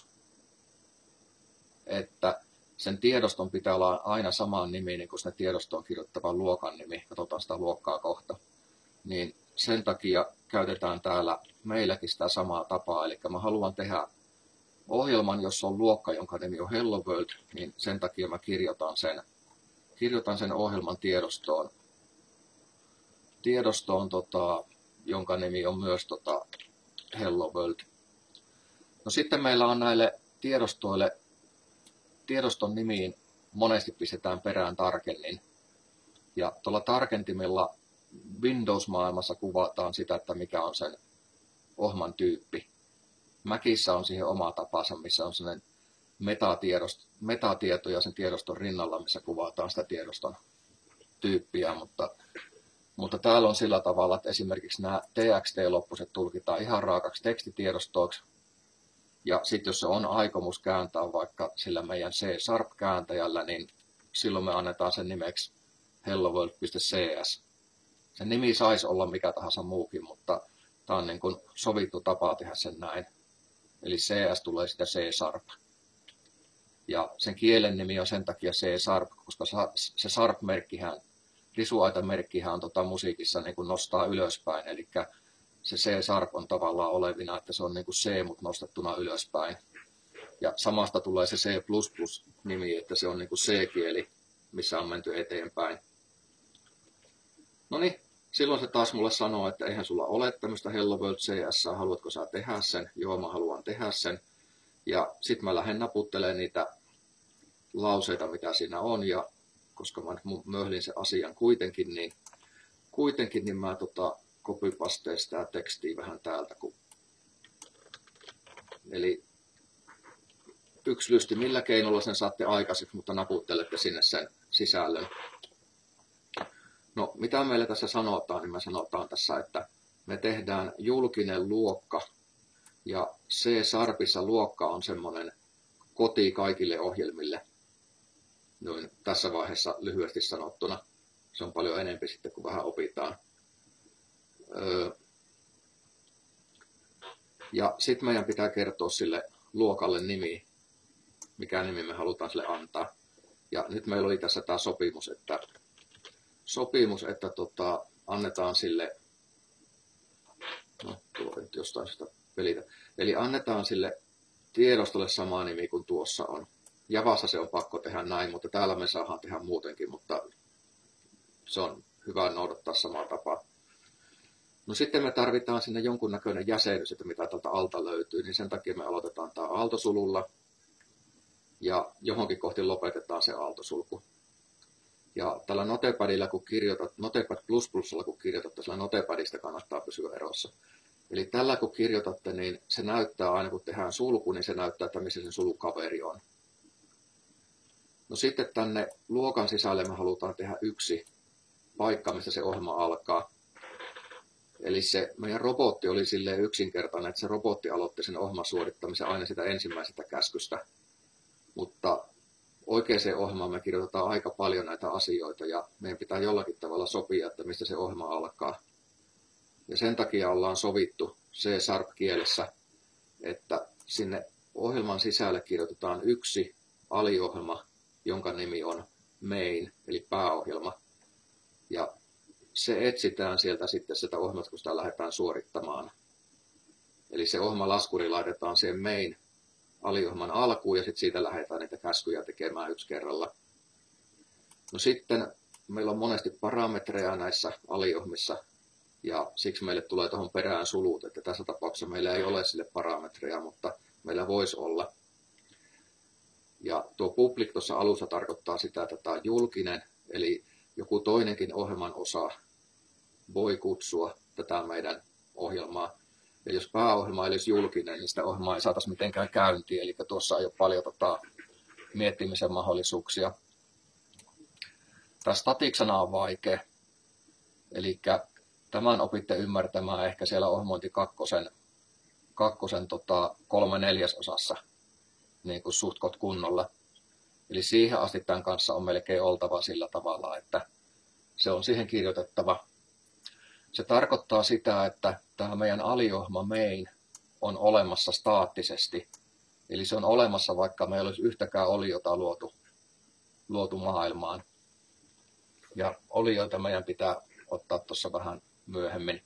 että sen tiedoston pitää olla aina saman niminen kuin sen tiedostoon kirjoittavan luokan nimi. Katsotaan sitä luokkaa kohta. Niin sen takia käytetään täällä meilläkin sitä samaa tapaa. Eli mä haluan tehdä ohjelman, jossa on luokka, jonka nimi on Hello World, niin sen takia mä kirjoitan sen ohjelman tiedostoon jonka nimi on myös Hello World. No sitten meillä on näille tiedostoille, tiedoston nimiin monesti pistetään perään tarkennin. Ja tuolla tarkentimella Windows-maailmassa kuvataan sitä, että mikä on sen ohjelman tyyppi. Macissä on siihen oma tapansa, missä on sellainen metatietoja sen tiedoston rinnalla, missä kuvataan sitä tiedoston tyyppiä, mutta Mutta täällä on sillä tavalla, että esimerkiksi nämä TXT-loppuset tulkitaan ihan raakaksi tekstitiedostoiksi. Ja sitten jos se on aikomus kääntää vaikka sillä meidän C#-kääntäjällä, niin silloin me annetaan sen nimeksi helloworld.cs. Sen nimi saisi olla mikä tahansa muukin, mutta tämä on niin kuin sovittu tapa tehdä sen näin. Eli CS tulee sitä C#. Ja sen kielen nimi on sen takia C#, koska se Sharp-merkkihän, risuaitamerkkihän on musiikissa niin kuin nostaa ylöspäin. Eli se C# on tavallaan olevina, että se on niin kuin C, mutta nostettuna ylöspäin. Ja samasta tulee se C++-nimi, että se on niin kuin C-kieli, missä on menty eteenpäin. No niin, silloin se taas mulle sanoo, että eihän sulla ole tämmöistä Hello World CS, haluatko sä tehdä sen? Joo, mä haluan tehdä sen. Ja sitten mä lähden naputtelemaan niitä lauseita, mitä siinä on, ja koska mä möhlin sen asian kuitenkin, niin mä copypasteen sitä tekstiä vähän täältä. Eli yksi lysti, millä keinolla sen saatte aikaiseksi, mutta naputtelette sinne sen sisällön. No, mitä meille tässä sanotaan, niin me sanotaan tässä, että me tehdään julkinen luokka, ja C-Sharpissa luokka on semmoinen koti kaikille ohjelmille. Noin tässä vaiheessa lyhyesti sanottuna. Se on paljon enempi sitten, kun vähän opitaan. Ja sitten meidän pitää kertoa sille luokalle nimi, mikä nimi me halutaan sille antaa. Ja nyt meillä oli tässä tämä sopimus, että annetaan sille, no tuo nyt jostain sitä pelitä, eli annetaan sille tiedostolle sama nimi kuin tuossa on. Javassa se on pakko tehdä näin, mutta täällä me saadaan tehdä muutenkin, mutta se on hyvä noudattaa samaa tapaa. No sitten me tarvitaan sinne jonkunnäköinen jäsenys, että mitä tältä alta löytyy, niin sen takia me aloitetaan tämä aaltosululla ja johonkin kohti lopetetaan se aaltosulku. Ja tällä Notepadilla, kun kirjoitat, Notepad++, kun kirjoitatte, sillä Notepadista kannattaa pysyä erossa. Eli tällä kun kirjoitatte, niin se näyttää aina kun tehdään sulku, niin se näyttää, että missä sen sulukaveri on. No sitten tänne luokan sisälle me halutaan tehdä yksi paikka, missä se ohjelma alkaa. Eli se meidän robotti oli silleen yksinkertainen, että se robotti aloitti sen ohjelman suorittamisen aina sitä ensimmäisestä käskystä. Mutta oikeaan ohjelmaan me kirjoitetaan aika paljon näitä asioita ja meidän pitää jollakin tavalla sopia, että mistä se ohjelma alkaa. Ja sen takia ollaan sovittu C#-kielessä, että sinne ohjelman sisälle kirjoitetaan yksi aliohjelma, jonka nimi on main, eli pääohjelma. Ja se etsitään sieltä sitten sitä ohjelmaa, kun sitä lähdetään suorittamaan. Eli se ohjelmalaskuri laitetaan siihen main aliohjelman alkuun ja sitten siitä lähdetään niitä käskyjä tekemään yksi kerralla. No sitten meillä on monesti parametreja näissä aliohjelmissa ja siksi meille tulee tuohon perään sulut, että tässä tapauksessa meillä ei ole sille parametreja, mutta meillä voisi olla. Ja tuo public tuossa alussa tarkoittaa sitä, että tämä on julkinen, eli joku toinenkin ohjelman osa voi kutsua tätä meidän ohjelmaa. Ja jos pääohjelma olisi julkinen, niin sitä ohjelmaa ei saataisi mitenkään käyntiin. Eli tuossa ei ole paljon miettimisen mahdollisuuksia. Tämä static-sana on vaikea. Eli tämän opitte ymmärtämään ehkä siellä ohjelmointi kakkosen 3/4 niin kuin suhtkot kunnolla. Eli siihen asti tämän kanssa on melkein oltava sillä tavalla, että se on siihen kirjoitettava. Se tarkoittaa sitä, että tämä meidän aliohjelma main on olemassa staattisesti. Eli se on olemassa, vaikka meillä olisi yhtäkään oliota luotu maailmaan. Ja olioita meidän pitää ottaa tuossa vähän myöhemmin.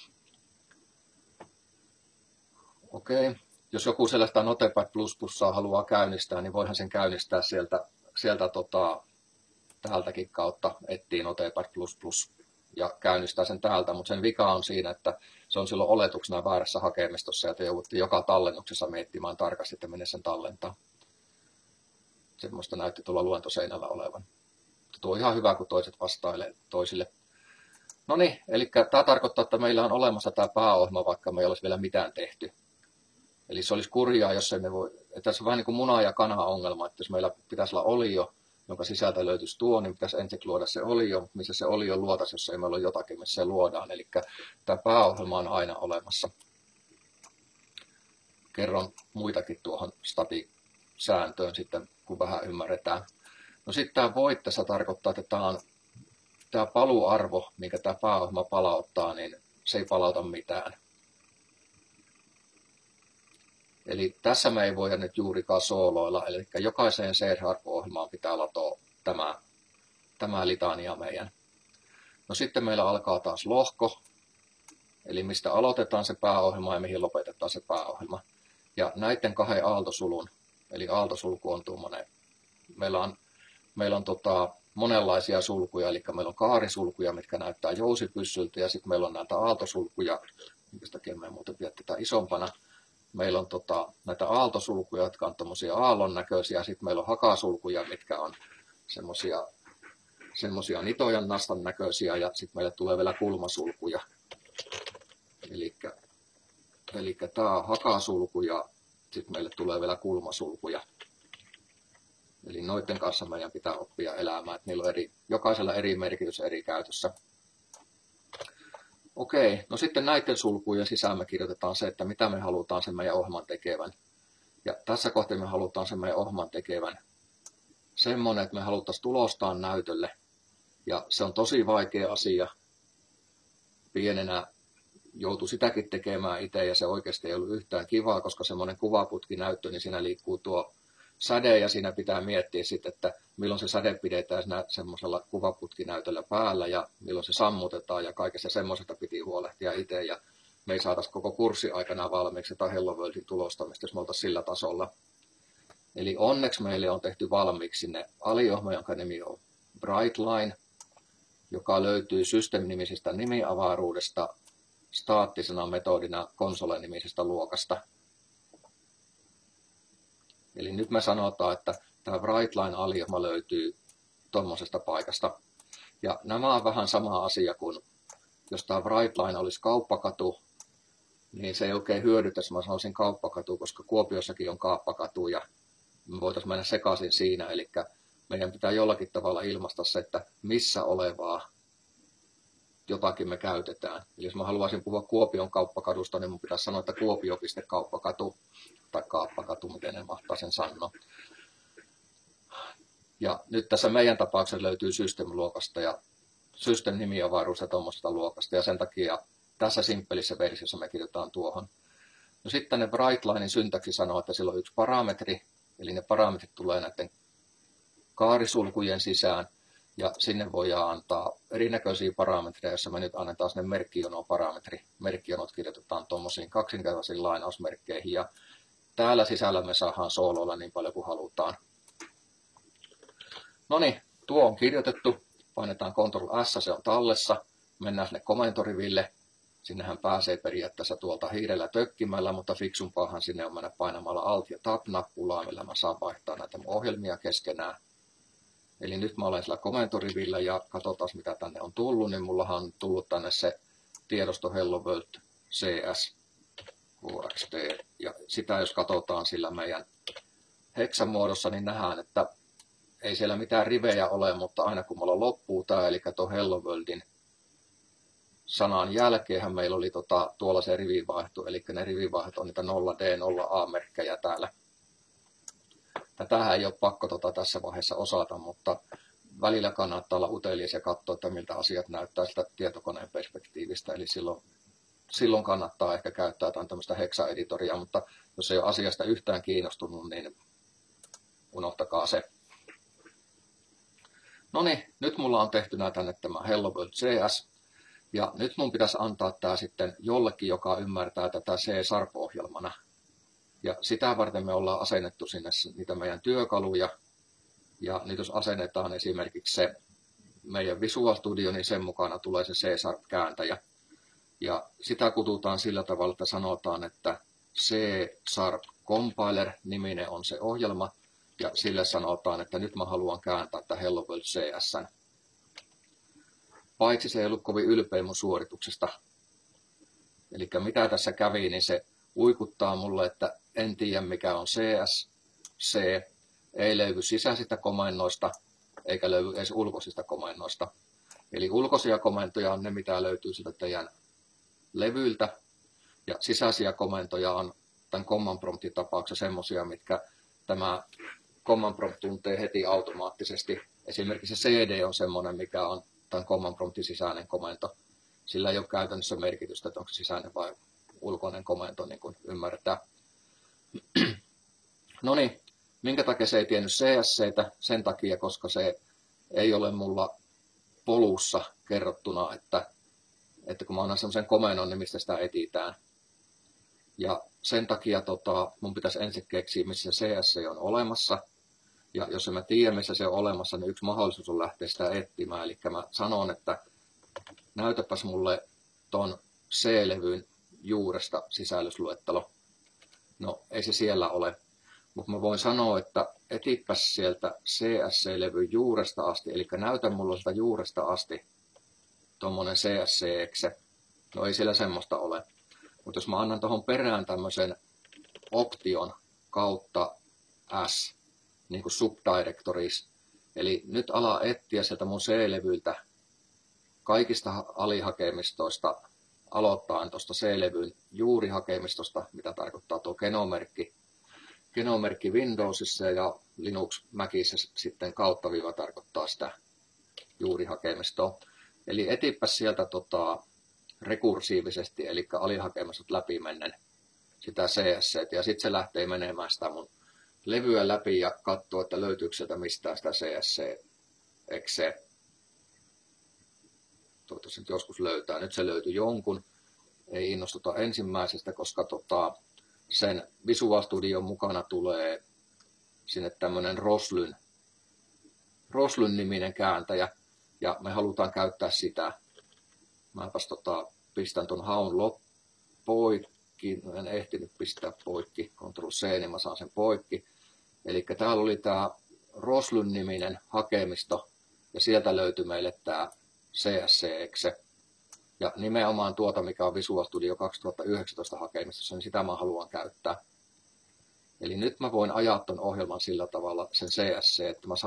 Okei. Jos joku sellaista Notepad++ haluaa käynnistää, niin voihan sen käynnistää sieltä täältäkin kautta, etsii Notepad++ ja käynnistää sen täältä, mutta sen vika on siinä, että se on silloin oletuksena väärässä hakemistossa ja te joudutte joka tallennuksessa miettimään tarkasti, että minne sen tallentaa. Semmoista näytti tuolla luentoseinällä olevan. Tuo on ihan hyvä, kun toiset vastailee toisille. No niin, eli tämä tarkoittaa, että meillä on olemassa tämä pääohjelma, vaikka me ei olisi vielä mitään tehty. Eli se olisi kurjaa, jos emme voi, tässä on vähän niin kuin muna- ja kana-ongelma, että jos meillä pitäisi olla olio, jonka sisältä löytyisi tuo, niin pitäisi ensin luoda se olio, missä se olio luotaisi, jos ei meillä ole jotakin, missä se luodaan. Eli tämä pääohjelma on aina olemassa. Kerron muitakin tuohon static-sääntöön sitten, kun vähän ymmärretään. No sitten tämä void tässä tarkoittaa, että tämä paluarvo, minkä tämä pääohjelma palauttaa, niin se ei palauta mitään. Eli tässä me ei voida nyt juurikaan sooloilla, eli jokaiseen C#-ohjelmaan pitää latoa tämä litania meidän. No sitten meillä alkaa taas lohko, eli mistä aloitetaan se pääohjelma ja mihin lopetetaan se pääohjelma. Ja näiden kahden aaltosulun, eli aaltosulku on tuommoinen, meillä on monenlaisia sulkuja, eli meillä on kaarisulkuja, mitkä näyttää jousipyssyltä, ja sitten meillä on näitä aaltosulkuja, minkä takia me muuten pidä tätä isompana. Meillä on näitä aaltosulkuja, jotka on tommosia aallon näköisiä, ja sitten meillä on hakasulkuja, mitkä on semmosia nitojan nastan näköisiä, ja sitten meille tulee vielä kulmasulkuja. Eli tämä on hakasulku, ja sitten meille tulee vielä kulmasulkuja. Eli noiden kanssa meidän pitää oppia elämään, että niillä on jokaisella eri merkitys eri käytössä. Okei, no sitten näiden sulkujen sisään me kirjoitetaan se, että mitä me halutaan sen meidän ohjelman tekevän. Ja tässä kohtaa me halutaan sen meidän ohjelman tekevän semmoinen, että me haluttaisiin tulostaa näytölle. Ja se on tosi vaikea asia. Pienenä joutui sitäkin tekemään itse ja se oikeasti ei ollut yhtään kivaa, koska semmoinen kuvaputkinäyttö, niin siinä liikkuu tuo säde ja siinä pitää miettiä sitten, että milloin se säde pidetään semmoisella kuvaputkinäytöllä päällä ja milloin se sammutetaan ja kaikesta semmoisesta piti huolehtia itse ja me ei saataisi koko kurssi aikana valmiiksi tai Hello Worldin tulostamista, jos me oltaisiin sillä tasolla. Eli onneksi meille on tehty valmiiksi sinne aliohjelma, jonka nimi on Brightline, joka löytyy System-nimisestä nimiavaruudesta staattisena metodina Console-nimisestä luokasta. Eli nyt me sanotaan, että tämä Brightline-aliohjelma löytyy tuommoisesta paikasta. Ja nämä on vähän sama asia kuin, jos tämä Brightline olisi kauppakatu, niin se ei oikein hyödytä, jos mä sanoisin kauppakatu, koska Kuopiossakin on kaappakatu ja me voitaisiin mennä sekaisin siinä. Eli meidän pitää jollakin tavalla ilmaista se, että missä olevaa jotakin me käytetään. Eli jos mä haluaisin puhua Kuopion kauppakadusta, niin mun pitäisi sanoa, että Kuopio.kauppakatu tai kaappakatu, miten ne mahtaa sen sanoa. Ja nyt tässä meidän tapauksessa löytyy System-luokasta ja System-nimiavaruus ja tuommoisesta luokasta. Ja sen takia tässä simppelissä versiossa me kirjoitetaan tuohon. No sitten ne Brightlinein syntaksi sanoo, että sillä on yksi parametri. Eli ne parametrit tulee näiden kaarisulkujen sisään. Ja sinne voidaan antaa erinäköisiä parametreja, joissa me nyt annetaan sinne merkkijono-parametri. Merkkijonot kirjoitetaan tuommoisiin kaksinkertaisiin lainausmerkkeihin. Ja täällä sisällä me saadaan sooloilla niin paljon kuin halutaan. No niin, tuo on kirjoitettu. Painetaan Ctrl+S, se on tallessa. Mennään sinne komentoriville. Sinnehän pääsee periaatteessa tuolta hiirellä tökkimällä, mutta fiksumpaahan sinne on mennä painamalla Alt ja Tab-nappulaa, millä mä saan vaihtaa näitä ohjelmia keskenään. Eli nyt mä olen sillä komentorivillä ja katsotaan mitä tänne on tullut, niin mullahan on tullut tänne se tiedosto Hello World CS HXT. Ja sitä jos katsotaan sillä meidän heksamuodossa, niin nähdään, että ei siellä mitään rivejä ole, mutta aina kun mulla loppuu tämä, eli tuo Hello Worldin sanan jälkeenhän meillä oli tuolla se rivivaihto, eli ne rivivaihdot on niitä 0D, 0A-merkkejä täällä. Tätähän ei ole pakko tässä vaiheessa osata, mutta välillä kannattaa olla utelias ja katsoa, että miltä asiat näyttää sitä tietokoneen perspektiivistä. Eli silloin kannattaa ehkä käyttää jotain tämmöistä heksaeditoria, mutta jos ei ole asiasta yhtään kiinnostunut, niin unohtakaa se. No niin, nyt mulla on tehty tänne tämä Hello World CS. Ja nyt mun pitäisi antaa tämä sitten jollekin, joka ymmärtää tätä C#-ohjelmana. Ja sitä varten me ollaan asennettu sinne niitä meidän työkaluja. Ja nyt jos asennetaan esimerkiksi se meidän Visual Studio, niin sen mukana tulee se C#-kääntäjä. Ja sitä kutsutaan sillä tavalla, että sanotaan, että C# Compiler-niminen on se ohjelma. Ja sille sanotaan, että nyt mä haluan kääntää tätä Hello World CS:n. Paitsi se ei ollut kovin ylpeä mun suorituksesta. Eli mitä tässä kävi, niin se uikuttaa mulle, että en tiedä mikä on CS, C, ei löydy sisäisistä komennoista, eikä löydy edes ulkoisista komennoista. Eli ulkoisia komentoja on ne, mitä löytyy sieltä teidän levyltä, ja sisäisiä komentoja on tämän command promptin tapauksessa semmoisia, mitkä tämä command prompt tuntee heti automaattisesti. Esimerkiksi se CD on semmoinen, mikä on tämän command promptin sisäinen komento. Sillä ei ole käytännössä merkitystä, että onko se sisäinen vai ulkoinen komento, niin kuin ymmärtää. No niin, minkä takia se ei tiennyt CSCtä? Sen takia, koska se ei ole mulla polussa kerrottuna, että kun mä annan semmoisen komennon, niin mistä sitä etsitään. Ja sen takia mun pitäisi ensin keksiä, missä se CSC on olemassa. Ja jos en mä tiedä, missä se on olemassa, niin yksi mahdollisuus on lähteä sitä etsimään. Eli mä sanon, että näytäpäs mulle ton C-levyn juuresta sisällysluettelo. No, ei se siellä ole. Mutta mä voin sanoa, että etipäs sieltä CSC-levyn juuresta asti, eli näytä mulle sitä juuresta asti tuommoinen CSC-exe. No ei siellä semmoista ole. Mutta jos mä annan tuohon perään tämmöisen option kautta S, niin kuin subdirectories, eli nyt ala etsiä sieltä mun C-levyltä kaikista alihakemistoista aloittaen tuosta C-levyn juurihakemistosta, mitä tarkoittaa tuo genomerkki Windowsissa ja Linux Macissa sitten kauttaviiva tarkoittaa sitä juurihakemistoa. Eli etipäs sieltä rekursiivisesti, eli alihakemistot läpimennen sitä CSC, ja sitten se lähtee menemään sitä mun levyä läpi ja katsoo, että löytyykö sieltä mistään sitä CSC-exe. Toivottavasti nyt joskus löytää. Nyt se löytyi jonkun. Ei innostuta ensimmäisestä, koska sen Visual Studion mukana tulee sinne tämmöinen Roslyn-niminen kääntäjä, ja me halutaan käyttää sitä. Mäpäs pistän ton haun poikki, en ehtinyt pistää poikki, Ctrl-C, niin mä saan sen poikki. Eli täällä oli tää Roslyn-niminen hakemisto, ja sieltä löytyi meille tää CSC-exe. Ja nimenomaan mikä on Visual Studio 2019 hakemistossa, niin sitä mä haluan käyttää. Eli nyt mä voin ajaa ton ohjelman sillä tavalla, sen CSC, että mä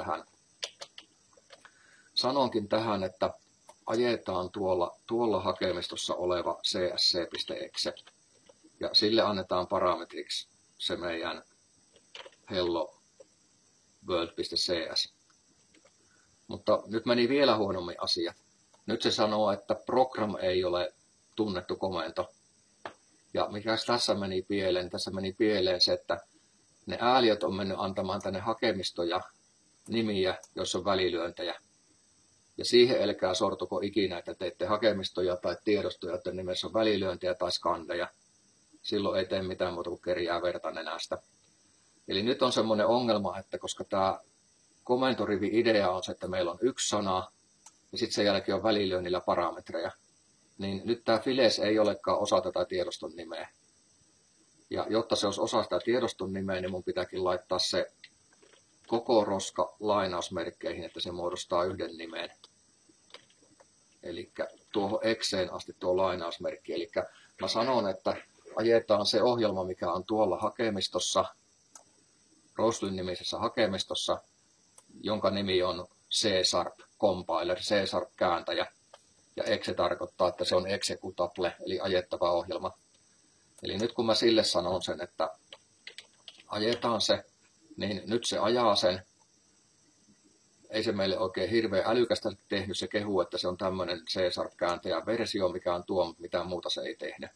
sanonkin tähän, että ajetaan tuolla hakemistossa oleva csc.exe. Ja sille annetaan parametriksi se meidän hello world.cs. Mutta nyt meni vielä huonommin asia. Nyt se sanoo, että program ei ole tunnettu komento. Ja mikä tässä meni pieleen? Tässä meni pieleen se, että ne ääliöt on mennyt antamaan tänne hakemistoja, nimiä, joissa on välilyöntejä. Ja siihen älkää sortuko ikinä, että teette hakemistoja tai tiedostoja, että nimessä on välilyöntejä tai skandeja. Silloin ei tee mitään muuta kuin kerjää verta nenästä. Eli nyt on semmoinen ongelma, että koska tämä komentorivi-idea on se, että meillä on yksi sana, ja sitten sen jälkeen on välilyönnillä parametreja, niin nyt tämä files ei olekaan osa tätä tiedoston nimeä. Ja jotta se olisi osa sitä tiedoston nimeä, niin mun pitääkin laittaa se koko roska lainausmerkkeihin, että se muodostaa yhden nimen. Eli tuohon exeen asti tuo lainausmerkki. Eli mä sanon, että ajetaan se ohjelma, mikä on tuolla hakemistossa, Roslyn-nimisessä hakemistossa, jonka nimi on C-sharp compiler, C-sharp kääntäjä. Ja exe tarkoittaa, että se on executable, eli ajettava ohjelma. Eli nyt kun mä sille sanon sen, että ajetaan se, niin nyt se ajaa sen. Ei se meille oikein hirveän älykästä tehnyt, se kehu, että se on tämmöinen C-sharp-kääntäjän versio, mikä on tuo, mitään muuta se ei tehnyt.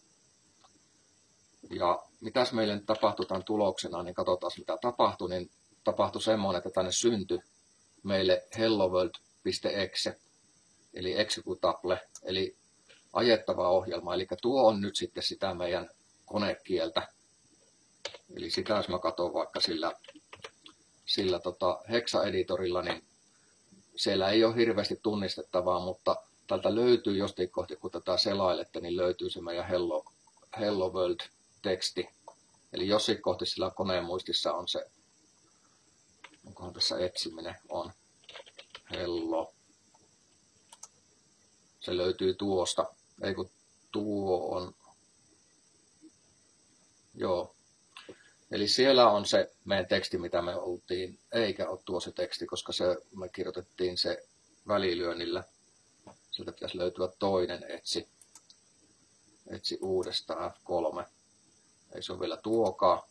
Ja mitäs meille nyt tapahtui tämän tuloksena, niin katsotaan mitä tapahtui, niin tapahtui semmoinen, että tänne syntyi meille helloworld.exe, eli executable, eli ajettava ohjelma, eli tuo on nyt sitten sitä meidän konekieltä. Eli sitä jos mä katson vaikka sillä hexaeditorilla, niin siellä ei ole hirveästi tunnistettavaa, mutta tältä löytyy jostain kohti, kun tätä selailette, niin löytyy se meidän Hello World-teksti. Eli jossain kohti sillä koneen muistissa on se, onkohan tässä etsiminen on, Hello. Se löytyy tuosta, ei kun tuo on, joo. Eli siellä on se meidän teksti, mitä me oltiin, eikä ole tuo se teksti, koska me kirjoitettiin se välilyönnillä. Sieltä pitäisi löytyä toinen etsi. Etsi uudestaan F3. Ei se ole vielä tuokaan.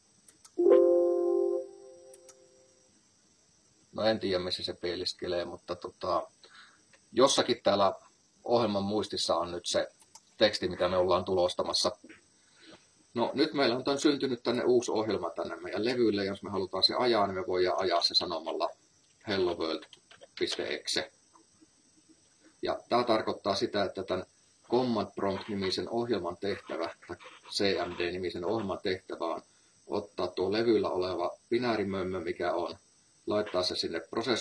No en tiedä, missä se peiliskelee, mutta jossakin täällä ohjelman muistissa on nyt se teksti, mitä me ollaan tulostamassa. No nyt meillä on syntynyt tänne uusi ohjelma tänne meidän levylle. Jos me halutaan se ajaa, niin me voidaan ajaa se sanomalla helloworld.exe. Ja tämä tarkoittaa sitä, että tämän Command Prompt-nimisen ohjelman tehtävä, tai CMD-nimisen ohjelman tehtävä on ottaa tuo levyllä oleva binäärimömmö, mikä on, laittaa se sinne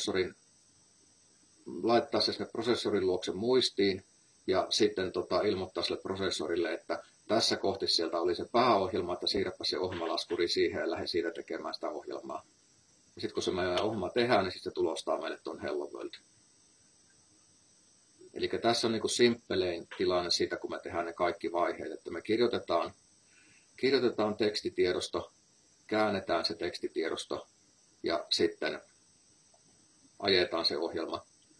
prosessorin luokse muistiin ja sitten ilmoittaa sille prosessorille, että tässä kohti sieltä oli se pääohjelma, että siirräpä se ohjelmalaskuri siihen ja lähde siitä tekemään sitä ohjelmaa. Ja sitten kun se meidän ohjelma tehdään, niin sitten se tulostaa meille tuon Hello World. Eli tässä on niin kuin simppelein tilanne siitä, kun me tehdään ne kaikki vaiheet, että me kirjoitetaan tekstitiedosto, käännetään se tekstitiedosto ja sitten ajetaan se ohjelma.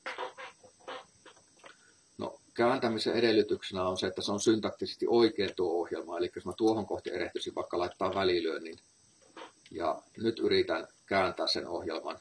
No, kääntämisen edellytyksenä on se, että se on syntaktisesti oikein tuo ohjelma. Eli jos mä tuohon kohti erehtyisin vaikka laittaa välilyönnin ja nyt yritän kääntää sen ohjelman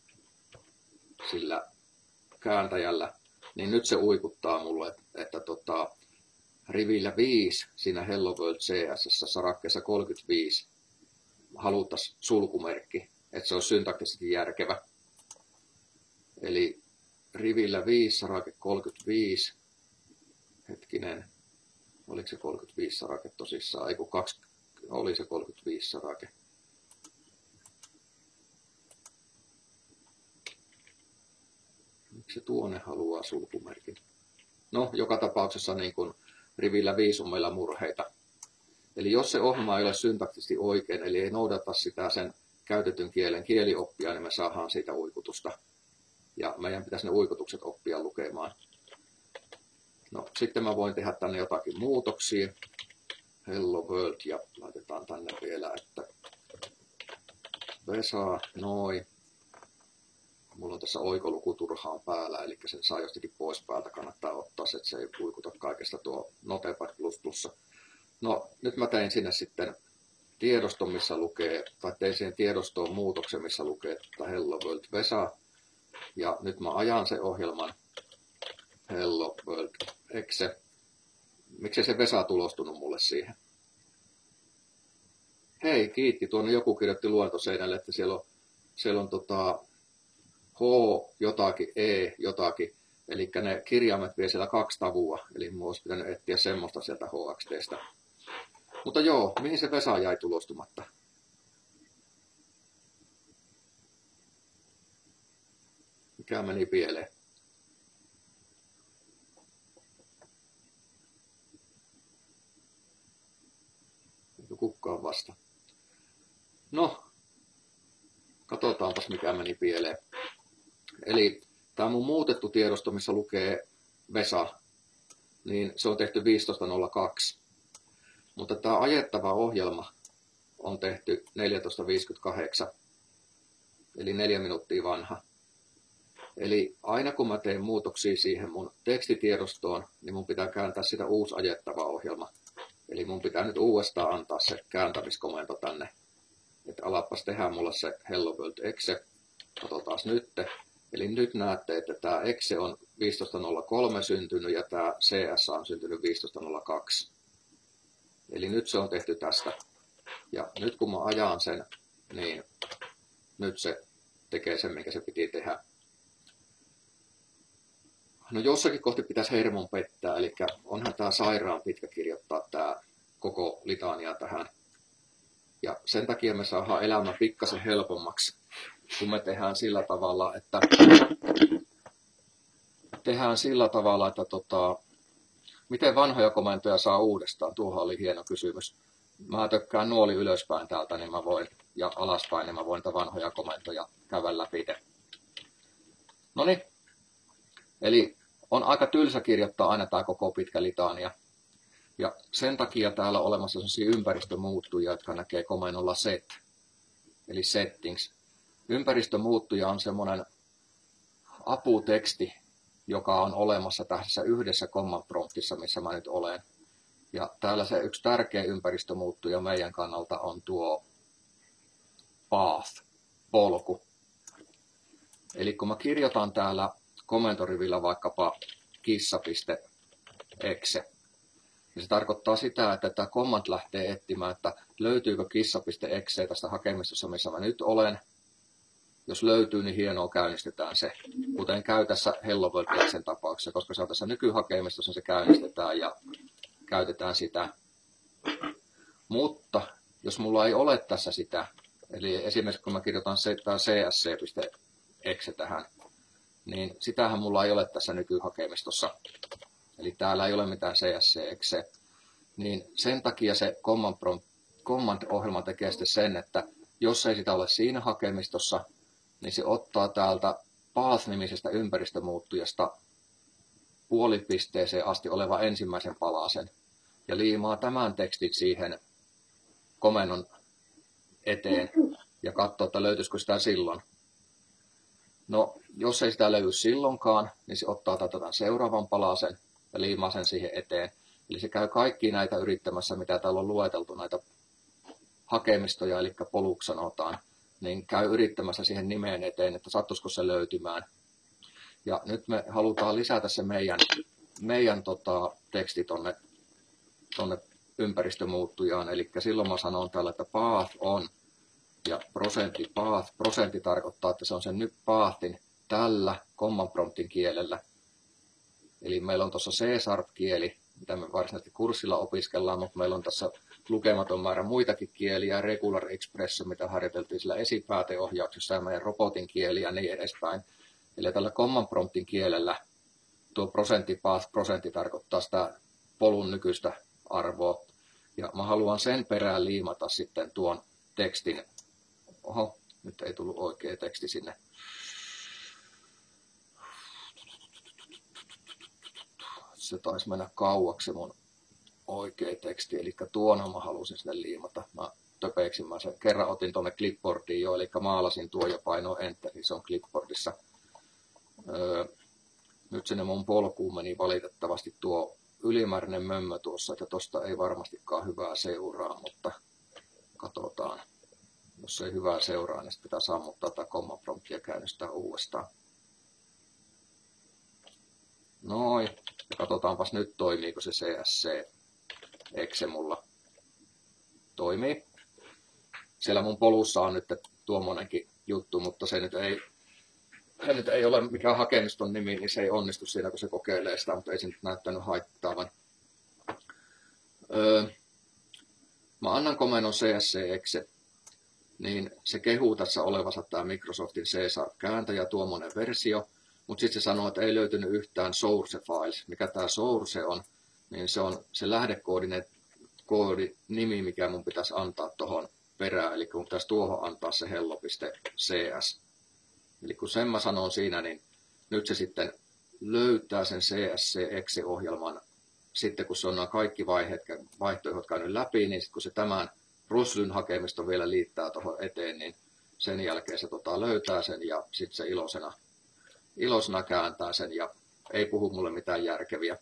sillä kääntäjällä, niin nyt se uikuttaa mulle, että rivillä 5 siinä Hello World CSS sarakkeessa 35 haluttaisiin sulkumerkki, että se olisi syntaktisesti järkevä. Eli rivillä 5 sarake 35, hetkinen, oliko se 35 sarake tosissaan, ei kun oli se 35 sarake. Miksi se tuonne haluaa sulkumerkin? No, joka tapauksessa niin kuin rivillä 5 on meillä murheita. Eli jos se ohjelma ei ole syntaktisesti oikein, eli ei noudata sitä sen käytetyn kielen kielioppia, niin me saadaan siitä uikutusta. Ja meidän pitäisi ne uikutukset oppia lukemaan. No, sitten mä voin tehdä tänne jotakin muutoksia. Hello World ja laitetaan tänne vielä, että Vesa, noin. Mulla on tässä oikoluku turhaan päällä, eli sen saa jostakin pois päältä. Kannattaa ottaa se, että se ei uikuta kaikesta tuo Notepad++. No, nyt mä tein sinne sitten tiedoston, missä lukee, tai tein siihen tiedostoon muutoksen, missä lukee, että Hello World Vesa. Ja nyt mä ajan se ohjelman Hello World Exe. Miksei se Vesa tulostunut mulle siihen? Hei, kiitti. Tuonne joku kirjoitti luentoseinälle, että siellä on H jotakin, E jotakin. Eli ne kirjaimet vie siellä 2 tavua. Eli mun olisi pitänyt etsiä semmoista sieltä HXDstä. Mutta joo, mihin se Vesa jäi tulostumatta? Mikä meni pieleen? Eikö kukaan vasta? No, katsotaanpas mikä meni pieleen. Eli tämä mun muutettu tiedosto, missä lukee Vesa, niin se on tehty 15.02. Mutta tämä ajettava ohjelma on tehty 14.58, eli 4 minuuttia vanha. Eli aina kun mä teen muutoksia siihen mun tekstitiedostoon, niin mun pitää kääntää sitä uusi ajettava ohjelma. Eli mun pitää nyt uudestaan antaa se kääntämiskomento tänne. Että alapas tehdään mulle se Hello World Exe. Katsotaan nyt. Eli nyt näette, että tämä Exe on 15.03 syntynyt ja tämä CS on syntynyt 15.02. Eli nyt se on tehty tästä. Ja nyt kun mä ajan sen, niin nyt se tekee sen, mikä se piti tehdä. No jossakin kohti pitäisi hermon pettää, eli onhan tämä sairaan pitkä kirjoittaa tämä koko litania tähän. Ja sen takia me saadaan elämä pikkasen helpommaksi, kun me tehdään sillä tavalla, että miten vanhoja komentoja saa uudestaan? Tuohon oli hieno kysymys. Mä tökkään nuoli ylöspäin täältä, niin mä voin, ja alaspäin, niin mä voin niitä vanhoja komentoja käydä läpi. Noniin. Eli on aika tylsä kirjoittaa aina tämä koko pitkä litania. Ja sen takia täällä on olemassa sellaisia ympäristömuuttujia, jotka näkee komennolla set. eli settings. Ympäristömuuttuja on semmoinen aputeksti, joka on olemassa tässä yhdessä command promptissa, missä mä nyt olen. Ja täällä se yksi tärkeä ympäristömuuttuja meidän kannalta on tuo path, polku. Eli kun mä kirjoitan täällä komentorivillä vaikkapa kissa.exe, niin se tarkoittaa sitä, että tämä command lähtee etsimään, että löytyykö kissa.exe tästä hakemistossa, missä mä nyt olen. Jos löytyy, niin hienoa, käynnistetään se. Kuten käy tässä Hello World-exen tapauksessa, koska se on tässä nykyhakemistossa, se käynnistetään ja käytetään sitä. Mutta jos mulla ei ole tässä sitä, eli esimerkiksi kun mä kirjoitan csc.exe tähän, niin sitähän mulla ei ole tässä nykyhakemistossa. Eli täällä ei ole mitään csc.exe. Niin sen takia se command-ohjelma tekee sitten sen, että jos ei sitä ole siinä hakemistossa, niin se ottaa täältä path-nimisestä ympäristömuuttujasta puolipisteeseen asti oleva ensimmäisen palasen ja liimaa tämän tekstin siihen komennon eteen ja katsoo, että löytyisikö sitä silloin. No, jos ei sitä löydy silloinkaan, niin se ottaa tämän seuraavan palasen ja liimaa sen siihen eteen. Eli se käy kaikki näitä yrittämässä, mitä täällä on lueteltu, näitä hakemistoja, eli poluksi sanotaan, niin käy yrittämässä siihen nimeen eteen, että sattuisiko se löytymään. Ja nyt me halutaan lisätä se meidän teksti tonne ympäristömuuttujaan. Eli silloin mä sanon täällä, että path on ja prosentti tarkoittaa, että se on sen nyt pathin tällä command promptin kielellä. Eli meillä on tuossa C-sharp-kieli, mitä me varsinaisesti kurssilla opiskellaan, mutta meillä on tässä lukematon määrä muitakin kieliä, regular expression, mitä harjoiteltiin sillä esipääteohjauksessa ja meidän robotin kieli ja niin edespäin. Eli tällä command promptin kielellä tuo prosentti tarkoittaa sitä polun nykyistä arvoa. Ja mä haluan sen perään liimata sitten tuon tekstin. Oho, nyt ei tullut oikea teksti sinne. Se taisi mennä kauaksi mun oikea teksti, eli tuona mä halusin sinne liimata. Mä töpeiksin, mä sen kerran otin tuonne clipboardiin jo, eli maalasin tuo ja painoin enter, niin se on clipboardissa. Nyt sinne mun polkuun meni valitettavasti tuo ylimääräinen mömmö tuossa, että tosta ei varmastikaan hyvää seuraa, mutta katsotaan. Jos ei hyvää seuraa, niin sitten pitää sammuttaa tätä command promptia ja käynnistää uudestaan. Noin, ja katsotaanpas nyt toimiiko se csc.exe mulla. Toimii. Siellä mun polussa on nyt tuommoinenkin juttu, mutta se nyt ei ole mikään hakemiston nimi, niin se ei onnistu siinä, kun se kokeilee sitä, mutta ei se nyt näyttänyt haittaavan. Mä annan komennon csc.exe, niin se kehuu tässä olevansa tämä Microsoftin C-kääntäjä, tuommoinen versio, mutta sitten se sanoo, että ei löytynyt yhtään source files. Mikä tämä source on, niin se on se lähdekoodinimi, mikä mun pitäisi antaa tuohon perään, eli mun pitäisi tuohon antaa se hello.cs. Eli kun sen mä sanon siinä, niin nyt se sitten löytää sen csc.exe-ohjelman. Sitten kun se on nämä kaikki vaihtoehdot käynyt läpi, niin sitten kun se tämän Ruslyn hakemiston vielä liittää tuohon eteen, niin sen jälkeen se löytää sen ja sitten se iloisena kääntää sen ja ei puhu mulle mitään järkeviä.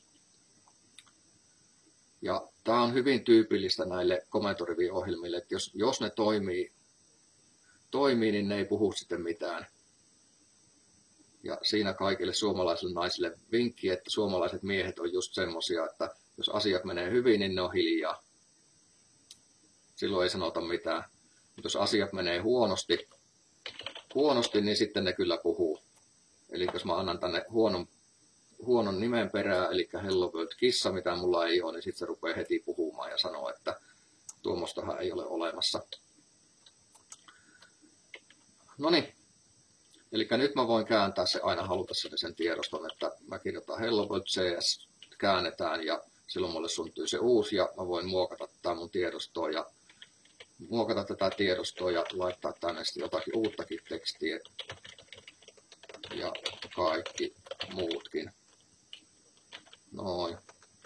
Ja tämä on hyvin tyypillistä näille komentoriviohjelmille, että jos ne toimii, niin ne ei puhu sitten mitään. Ja siinä kaikille suomalaisille naisille vinkki, että suomalaiset miehet on just semmosia, että jos asiat menee hyvin, niin ne on hiljaa. Silloin ei sanota mitään. Mutta jos asiat menee huonosti, niin sitten ne kyllä puhuu. Eli jos mä annan tänne huonon nimen perään, eli Hello World kissa, mitä mulla ei ole, niin sitten se rupeaa heti puhumaan ja sanoo, että tuommoistahan ei ole olemassa. Noniin. Eli nyt mä voin kääntää se aina halutessani sen tiedoston, että mä kirjoitan Hello World CS, käännetään ja silloin mulle syntyy se uusi ja mä voin muokata tätä mun tiedostoa ja laittaa tänne sitten jotakin uuttakin tekstiä ja kaikki muutkin. Noin.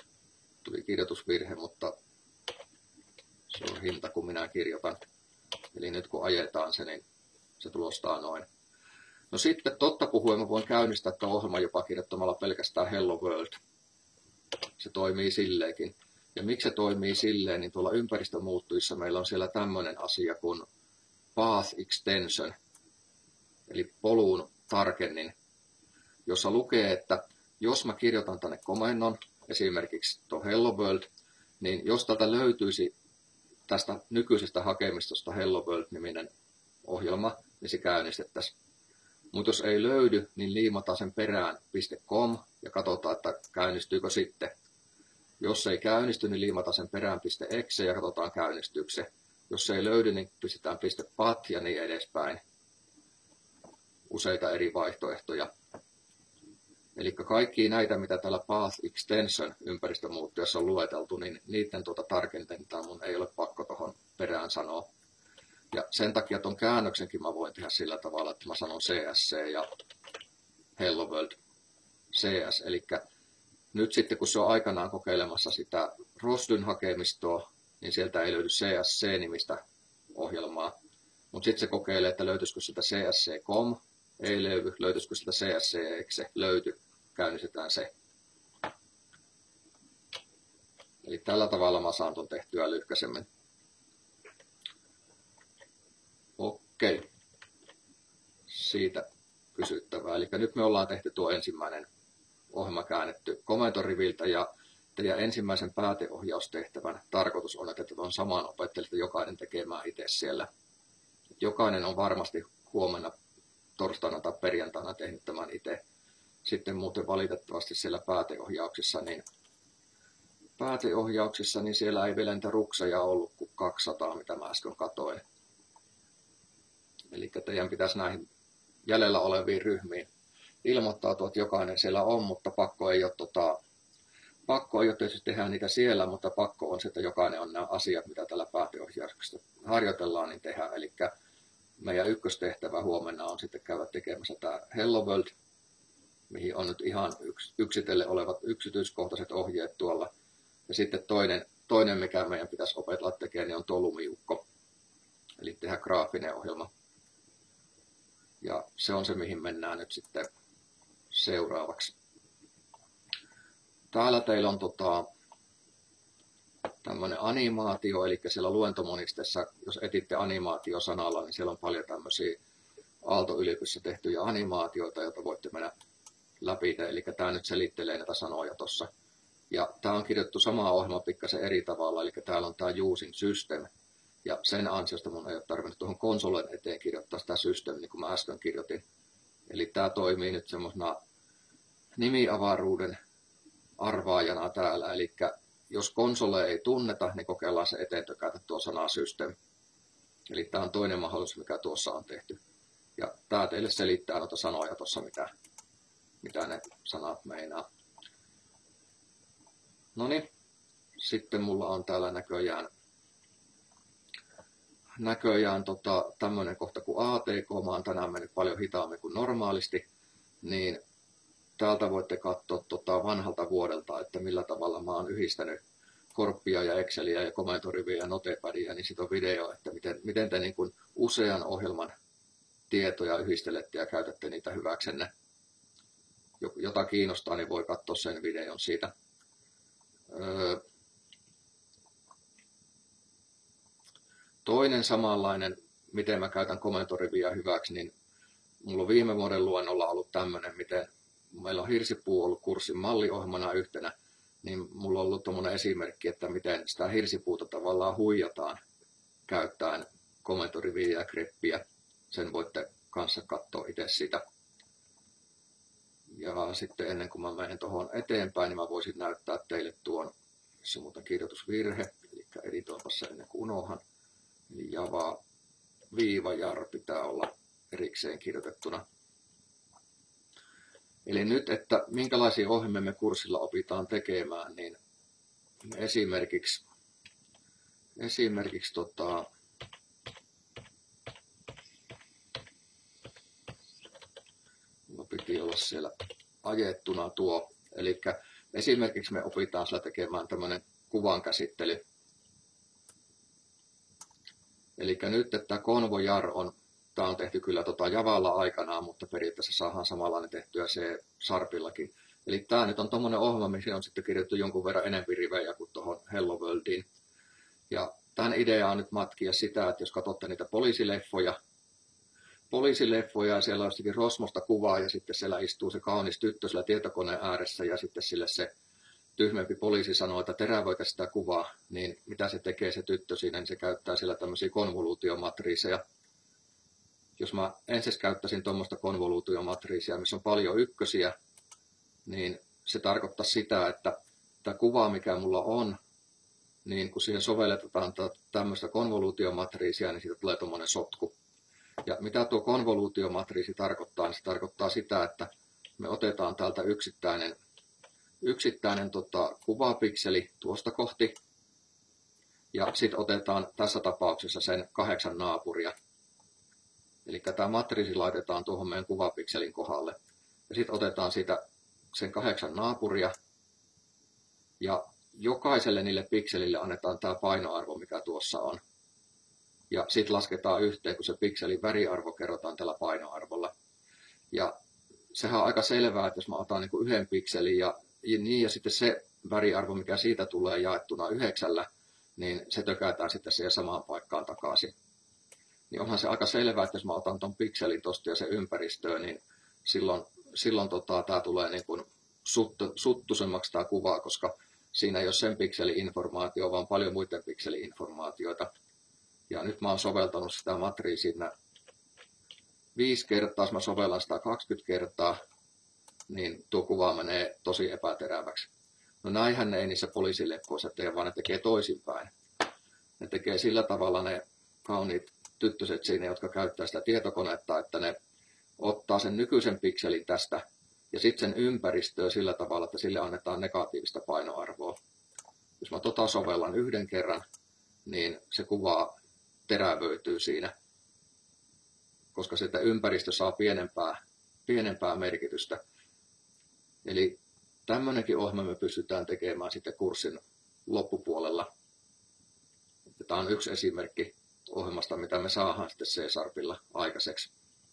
Tuli kirjoitusvirhe, mutta se on hinta kun minä kirjoitan. Eli nyt kun ajetaan se, niin se tulostaa noin. No sitten totta puhuen mä voin käynnistää tämän ohjelman jopa kirjoittamalla pelkästään Hello World. Se toimii silleenkin. Ja miksi se toimii silleen, niin tuolla ympäristömuuttujissa meillä on siellä tämmöinen asia kuin Path Extension, eli polun tarkennin, jossa lukee, että jos mä kirjoitan tänne komennon, esimerkiksi tuo Hello World, niin jos täältä löytyisi tästä nykyisestä hakemistosta Hello World-niminen ohjelma, niin se käynnistettäisiin. Mutta jos ei löydy, niin liimataan sen perään .com ja katsotaan, että käynnistyykö sitten. Jos ei käynnisty, niin liimataan sen perään .exe ja katsotaan käynnistyykö se. Jos ei löydy, niin pistetään .pat ja niin edespäin. Useita eri vaihtoehtoja. Eli kaikki näitä, mitä täällä Path Extension ympäristömuuttujassa on lueteltu, niin niiden tarkentaa mun ei ole pakko tuohon perään sanoa. Ja sen takia tuon käännöksenkin mä voin tehdä sillä tavalla, että mä sanon CSC ja Hello World CS. Eli nyt sitten kun se on aikanaan kokeilemassa sitä Rosdyn hakemistoa, niin sieltä ei löydy CSC-nimistä ohjelmaa. Mutta sitten se kokeilee, että löytyisikö sitä CSC.com, ei löydy, löytyisikö sitä CSC, löyty, käynnistetään se. Eli tällä tavalla mä saan ton tehtyä lyhkäisemmin. Okei. Siitä kysyttävää. Eli nyt me ollaan tehty tuo ensimmäinen ohjelma käännetty komentoriviltä ja teidän ensimmäisen pääteohjaustehtävän tarkoitus on, että on samaan opettelijat jokainen tekemään itse siellä. Jokainen on varmasti huomenna, torstaina tai perjantaina tehnyt tämän itse. Sitten muuten valitettavasti siellä pääteohjauksissa, niin siellä ei vielä niitä rukseja ollut kuin 200, mitä mä äsken katoin. Eli teidän pitäisi näihin jäljellä oleviin ryhmiin ilmoittautua, että jokainen siellä on, mutta pakko ei ole tietysti tehdä niitä siellä, mutta pakko on se, että jokainen on nämä asiat, mitä tällä pääteohjauksessa harjoitellaan, niin tehdään. Eli meidän ykköstehtävä huomenna on sitten käydä tekemässä tämä Hello World, mihin on nyt ihan yksitellen olevat yksityiskohtaiset ohjeet tuolla. Ja sitten toinen mikä meidän pitäisi opetella tekemään, niin on tuo lumiukko, eli tehdä graafinen ohjelma. Ja se on se, mihin mennään nyt sitten seuraavaksi. Täällä teillä on tämmöinen animaatio, eli siellä luentomonistessa, jos etitte animaatiosanalla, niin siellä on paljon tämmöisiä Aalto-yliopistossa tehtyjä animaatioita, joita voitte mennä läpi. Eli tämä nyt selittelee näitä sanoja tuossa. Ja tämä on kirjoittu samaa ohjelmaa pikkasen eri tavalla, eli täällä on tämä using system. Ja sen ansiosta mun ei ole tarvinnut tuohon konsolen eteen kirjoittaa sitä system, niin kuin mä äsken kirjoitin. Eli tämä toimii nyt semmoisena nimiavaruuden arvaajana täällä. Eli jos konsole ei tunneta, niin kokeillaan se eteen tökätä tuo sana system. Eli tämä on toinen mahdollisuus, mikä tuossa on tehty. Ja tämä teille selittää noita sanoja tuossa, mitä ne sanat meinaa. Noniin, sitten mulla on täällä näköjään tämmöinen kohta kuin ATK. Mä oon tänään mennyt paljon hitaammin kuin normaalisti, niin täältä voitte katsoa vanhalta vuodelta, että millä tavalla mä oon yhdistänyt Korppia ja Exceliä ja komentoriviä ja Notepadia, niin sitten on video, että miten te niin kuin usean ohjelman tietoja yhdistelette ja käytätte niitä hyväksenne. Jota kiinnostaa, niin voi katsoa sen videon siitä. Toinen samanlainen, miten mä käytän komentoriviä hyväksi, niin mulla on viime vuoden luennolla ollut tämmöinen, miten meillä on hirsipuu ollut kurssin malliohjelmana yhtenä, niin mulla on ollut tommoinen esimerkki, että miten sitä hirsipuuta tavallaan huijataan käyttäen komentoriviä ja greppiä. Sen voitte kanssa katsoa itse sitä. Ja sitten ennen kuin mä menen tuohon eteenpäin, niin mä voisin näyttää teille tuon, missä on muuten kirjoitusvirhe, eli editoinpa se ennen kuin unohan. Eli Java --jar pitää olla erikseen kirjoitettuna. Eli nyt, että minkälaisia ohjelmia me kurssilla opitaan tekemään, niin esimerkiksi mulla piti olla siellä ajettuna tuo. Eli esimerkiksi me opitaan sillä tekemään tämmöinen kuvan käsittely. Eli nyt, että Convoyar tämä on tehty kyllä Javalla aikanaan, mutta periaatteessa saadaan samanlainen tehtyä se Sharpillakin. Eli tämä nyt on tuommoinen ohjelma, missä on sitten kirjoittu jonkun verran enemmän rivejä kuin tuohon Hello Worldiin. Ja tämän idea on nyt matkia sitä, että jos katsotte niitä poliisileffoja ja siellä on jostakin rosmosta kuvaa ja sitten siellä istuu se kaunis tyttö siellä tietokoneen ääressä ja sitten sille se tyhmempi poliisi sanoo, että terävöitä sitä kuvaa, niin mitä se tekee se tyttö siinä, niin se käyttää siellä tämmöisiä konvoluutiomatriiseja. Jos mä ensin käyttäisin tuommoista konvoluutiomatriisia, missä on paljon ykkösiä, niin se tarkoittaa sitä, että tämä kuva, mikä mulla on, niin kun siihen sovelletaan tämmöistä konvoluutiomatriisia, niin siitä tulee tuommoinen sotku. Ja mitä tuo konvoluutiomatriisi tarkoittaa, niin se tarkoittaa sitä, että me otetaan täältä yksittäinen kuvapikseli tuosta kohti, ja sitten otetaan tässä tapauksessa sen 8 naapuria. Eli tämä matriisi laitetaan tuohon meidän kuvapikselin kohdalle. Ja sitten otetaan siitä sen 8 naapuria, ja jokaiselle niille pikselille annetaan tämä painoarvo, mikä tuossa on. Ja sitten lasketaan yhteen, kun se pikselin väriarvo kerrotaan tällä painoarvolla. Ja sehän on aika selvää, että jos mä otan niin yhden pikselin ja sitten se väriarvo, mikä siitä tulee jaettuna 9, niin se tökätään sitten siihen samaan paikkaan takaisin. Niin onhan se aika selvää, että jos mä otan ton pikselin tosta ja se ympäristöön, niin silloin tämä tulee niin kuin suttuisemmaksi tämä kuva, koska siinä ei ole sen pikseli-informaatio, vaan paljon muiden pikseli-informaatioita. Ja nyt mä oon soveltanut sitä matriisiin 5 kertaa, jos mä sovellan sitä 20 kertaa, niin tuo kuva menee tosi epäteräväksi. No näinhän ne ei niissä poliisileffoissa tee, vaan ne tekee toisinpäin. Ne tekee sillä tavalla ne kauniit tyttöset siinä, jotka käyttää sitä tietokonetta, että ne ottaa sen nykyisen pikselin tästä ja sitten sen ympäristöä sillä tavalla, että sille annetaan negatiivista painoarvoa. Jos mä sovellan 1 kerran, niin se kuva terävöityy siinä, koska sitä ympäristö saa pienempää merkitystä. Eli tämmöinenkin ohjelma me pystytään tekemään sitten kurssin loppupuolella. Tämä on yksi esimerkki ohjelmasta, mitä me saadaan sitten C-Sharpilla aikaiseksi.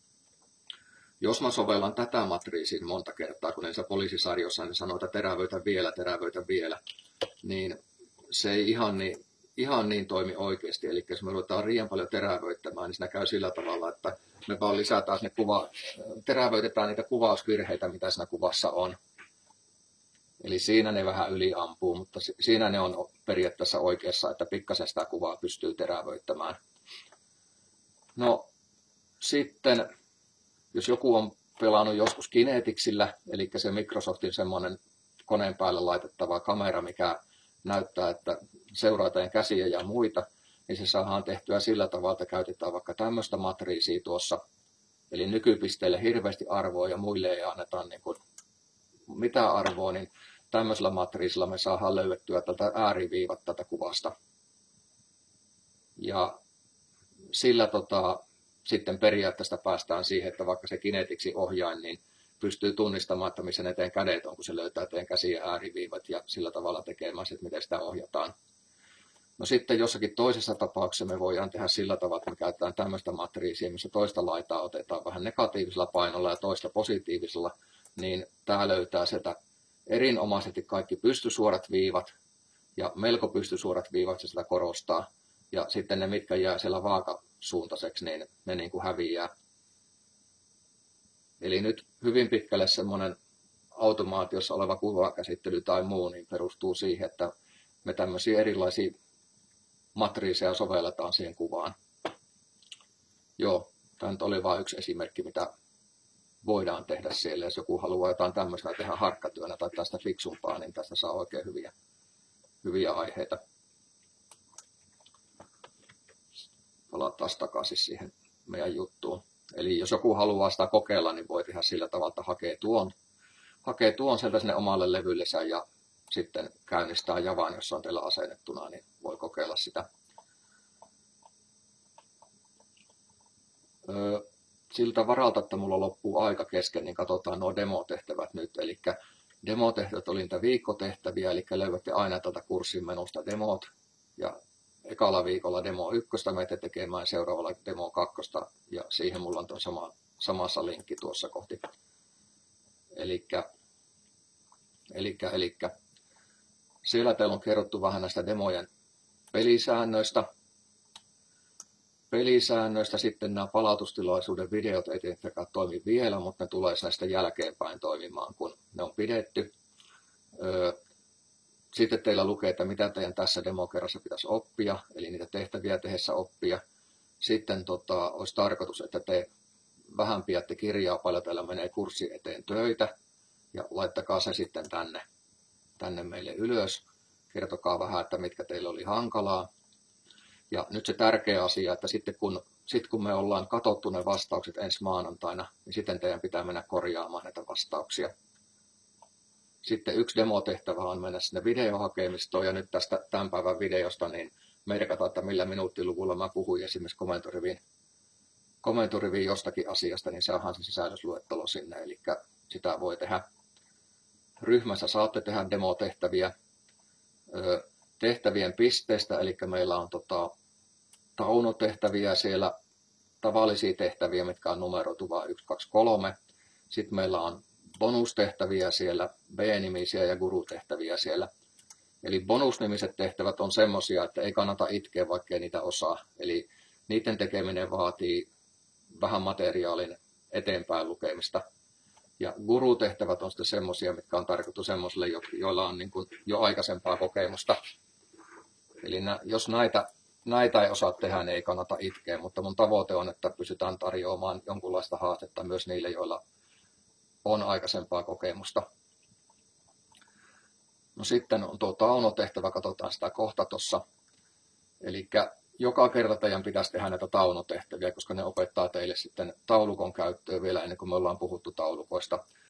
Jos mä sovellan tätä matriisiin monta kertaa, kun niissä poliisisarjoissa niin sanoo, että terävöitä vielä, niin se ei ihan niin toimi oikeasti. Eli jos me ruvetaan liian paljon terävöittämään, niin siinä käy sillä tavalla, että me vaan lisätään terävöitetään niitä kuvausvirheitä, mitä siinä kuvassa on. Eli siinä ne vähän yliampuu, mutta siinä ne on periaatteessa oikeassa, että pikkasen sitä kuvaa pystyy terävöittämään. No sitten, jos joku on pelannut joskus Kinetixillä, eli se Microsoftin semmoinen koneen päälle laitettava kamera, mikä näyttää, että seuraa teidän käsiä ja muita, niin se saadaan tehtyä sillä tavalla, että käytetään vaikka tämmöistä matriisia tuossa, eli nykypisteille hirveästi arvoa ja muille ei anneta niin kuin mitään arvoa, niin tämmöisellä matriisilla me saadaan löydettyä tätä ääriviivat tätä kuvasta. Ja sillä sitten periaatteessa päästään siihen, että vaikka se Kinetixin ohjain, niin pystyy tunnistamaan, että missä ne teidän kädet on, kun se löytää teidän käsien ääriviivat ja sillä tavalla tekemään, että miten sitä ohjataan. No sitten jossakin toisessa tapauksessa me voidaan tehdä sillä tavalla, että me käytetään tämmöistä matriisia, missä toista laitaa otetaan vähän negatiivisella painolla ja toista positiivisella, niin tämä löytää sieltä erinomaisesti kaikki pystysuorat viivat ja melko pystysuorat viivat, se sitä korostaa. Ja sitten ne, mitkä jää siellä vaakasuuntaiseksi, niin ne niin kuin häviää. Eli nyt hyvin pitkälle semmoinen automaatiossa oleva kuvakäsittely tai muu niin perustuu siihen, että me tämmöisiä erilaisia matriiseja sovelletaan siihen kuvaan. Joo, tämä nyt oli vain yksi esimerkki, mitä voidaan tehdä siellä. Jos joku haluaa jotain tämmöistä tehdä harkkatyönä tai tästä fiksumpaa, niin tästä saa oikein hyviä aiheita. Palataan takaisin siihen meidän juttuun. Eli jos joku haluaa sitä kokeilla, niin voi tehdä sillä tavalla, että hakee tuon sieltä sinne omalle levyllensä ja sitten käynnistää Javan, jos on teillä asennettuna, niin voi kokeilla sitä. Siltä varalta, että mulla loppuu aika kesken, niin katsotaan nuo demotehtävät nyt. Eli demotehtävät oli niitä viikkotehtäviä, eli löydätte aina tältä kurssin menusta demot. Ja ekalla viikolla demo 1 menette tekemään, seuraavalla demo 2 ja siihen mulla on tuo samassa linkki tuossa kohti. Elikkä siellä teillä on kerrottu vähän näistä demojen pelisäännöistä. Sitten nämä palautustilaisuuden videot ei tietenkään toimi vielä, mutta ne tulee näistä jälkeenpäin toimimaan, kun ne on pidetty. Sitten teillä lukee, että mitä teidän tässä demokerrassa pitäisi oppia, eli niitä tehtäviä tehdessä oppia. Sitten olisi tarkoitus, että te vähän pidätte kirjaa, paljon teillä menee kurssi eteen töitä, ja laittakaa se sitten tänne meille ylös. Kertokaa vähän, että mitkä teille oli hankalaa. Ja nyt se tärkeä asia, että sitten kun me ollaan katsottu ne vastaukset ensi maanantaina, niin sitten teidän pitää mennä korjaamaan näitä vastauksia. Sitten yksi demotehtävä on mennä sinne videohakemistoon, ja nyt tästä tämän päivän videosta niin merkata, että millä minuuttiluvulla mä puhuin esimerkiksi komentoriviin jostakin asiasta, niin saadaan se sisällysluettelo sinne, eli sitä voi tehdä ryhmässä. Saatte tehdä demotehtäviä tehtävien pisteestä, eli meillä on taunotehtäviä siellä, tavallisia tehtäviä, mitkä on numeroitu vain 1, 2, 3. Sitten meillä on bonustehtäviä siellä, B-nimisiä ja gurutehtäviä siellä. Eli bonusnimiset tehtävät on semmoisia, että ei kannata itkeä, vaikka ei niitä osaa. Eli niiden tekeminen vaatii vähän materiaalin eteenpäin lukemista. Ja gurutehtävät on sitten semmoisia, mitkä on tarkoitettu semmoisille, joilla on niin kuin jo aikaisempaa kokemusta. Eli jos näitä ei osaa tehdä, niin ei kannata itkeä, mutta mun tavoite on, että pystytään tarjoamaan jonkunlaista haastetta myös niille, joilla on aikaisempaa kokemusta. No sitten on tuo taunotehtävä, katsotaan sitä kohta tuossa. Eli joka kerta teidän pitäisi tehdä näitä taunotehtäviä, koska ne opettaa teille sitten taulukon käyttöä vielä ennen kuin me ollaan puhuttu taulukoista.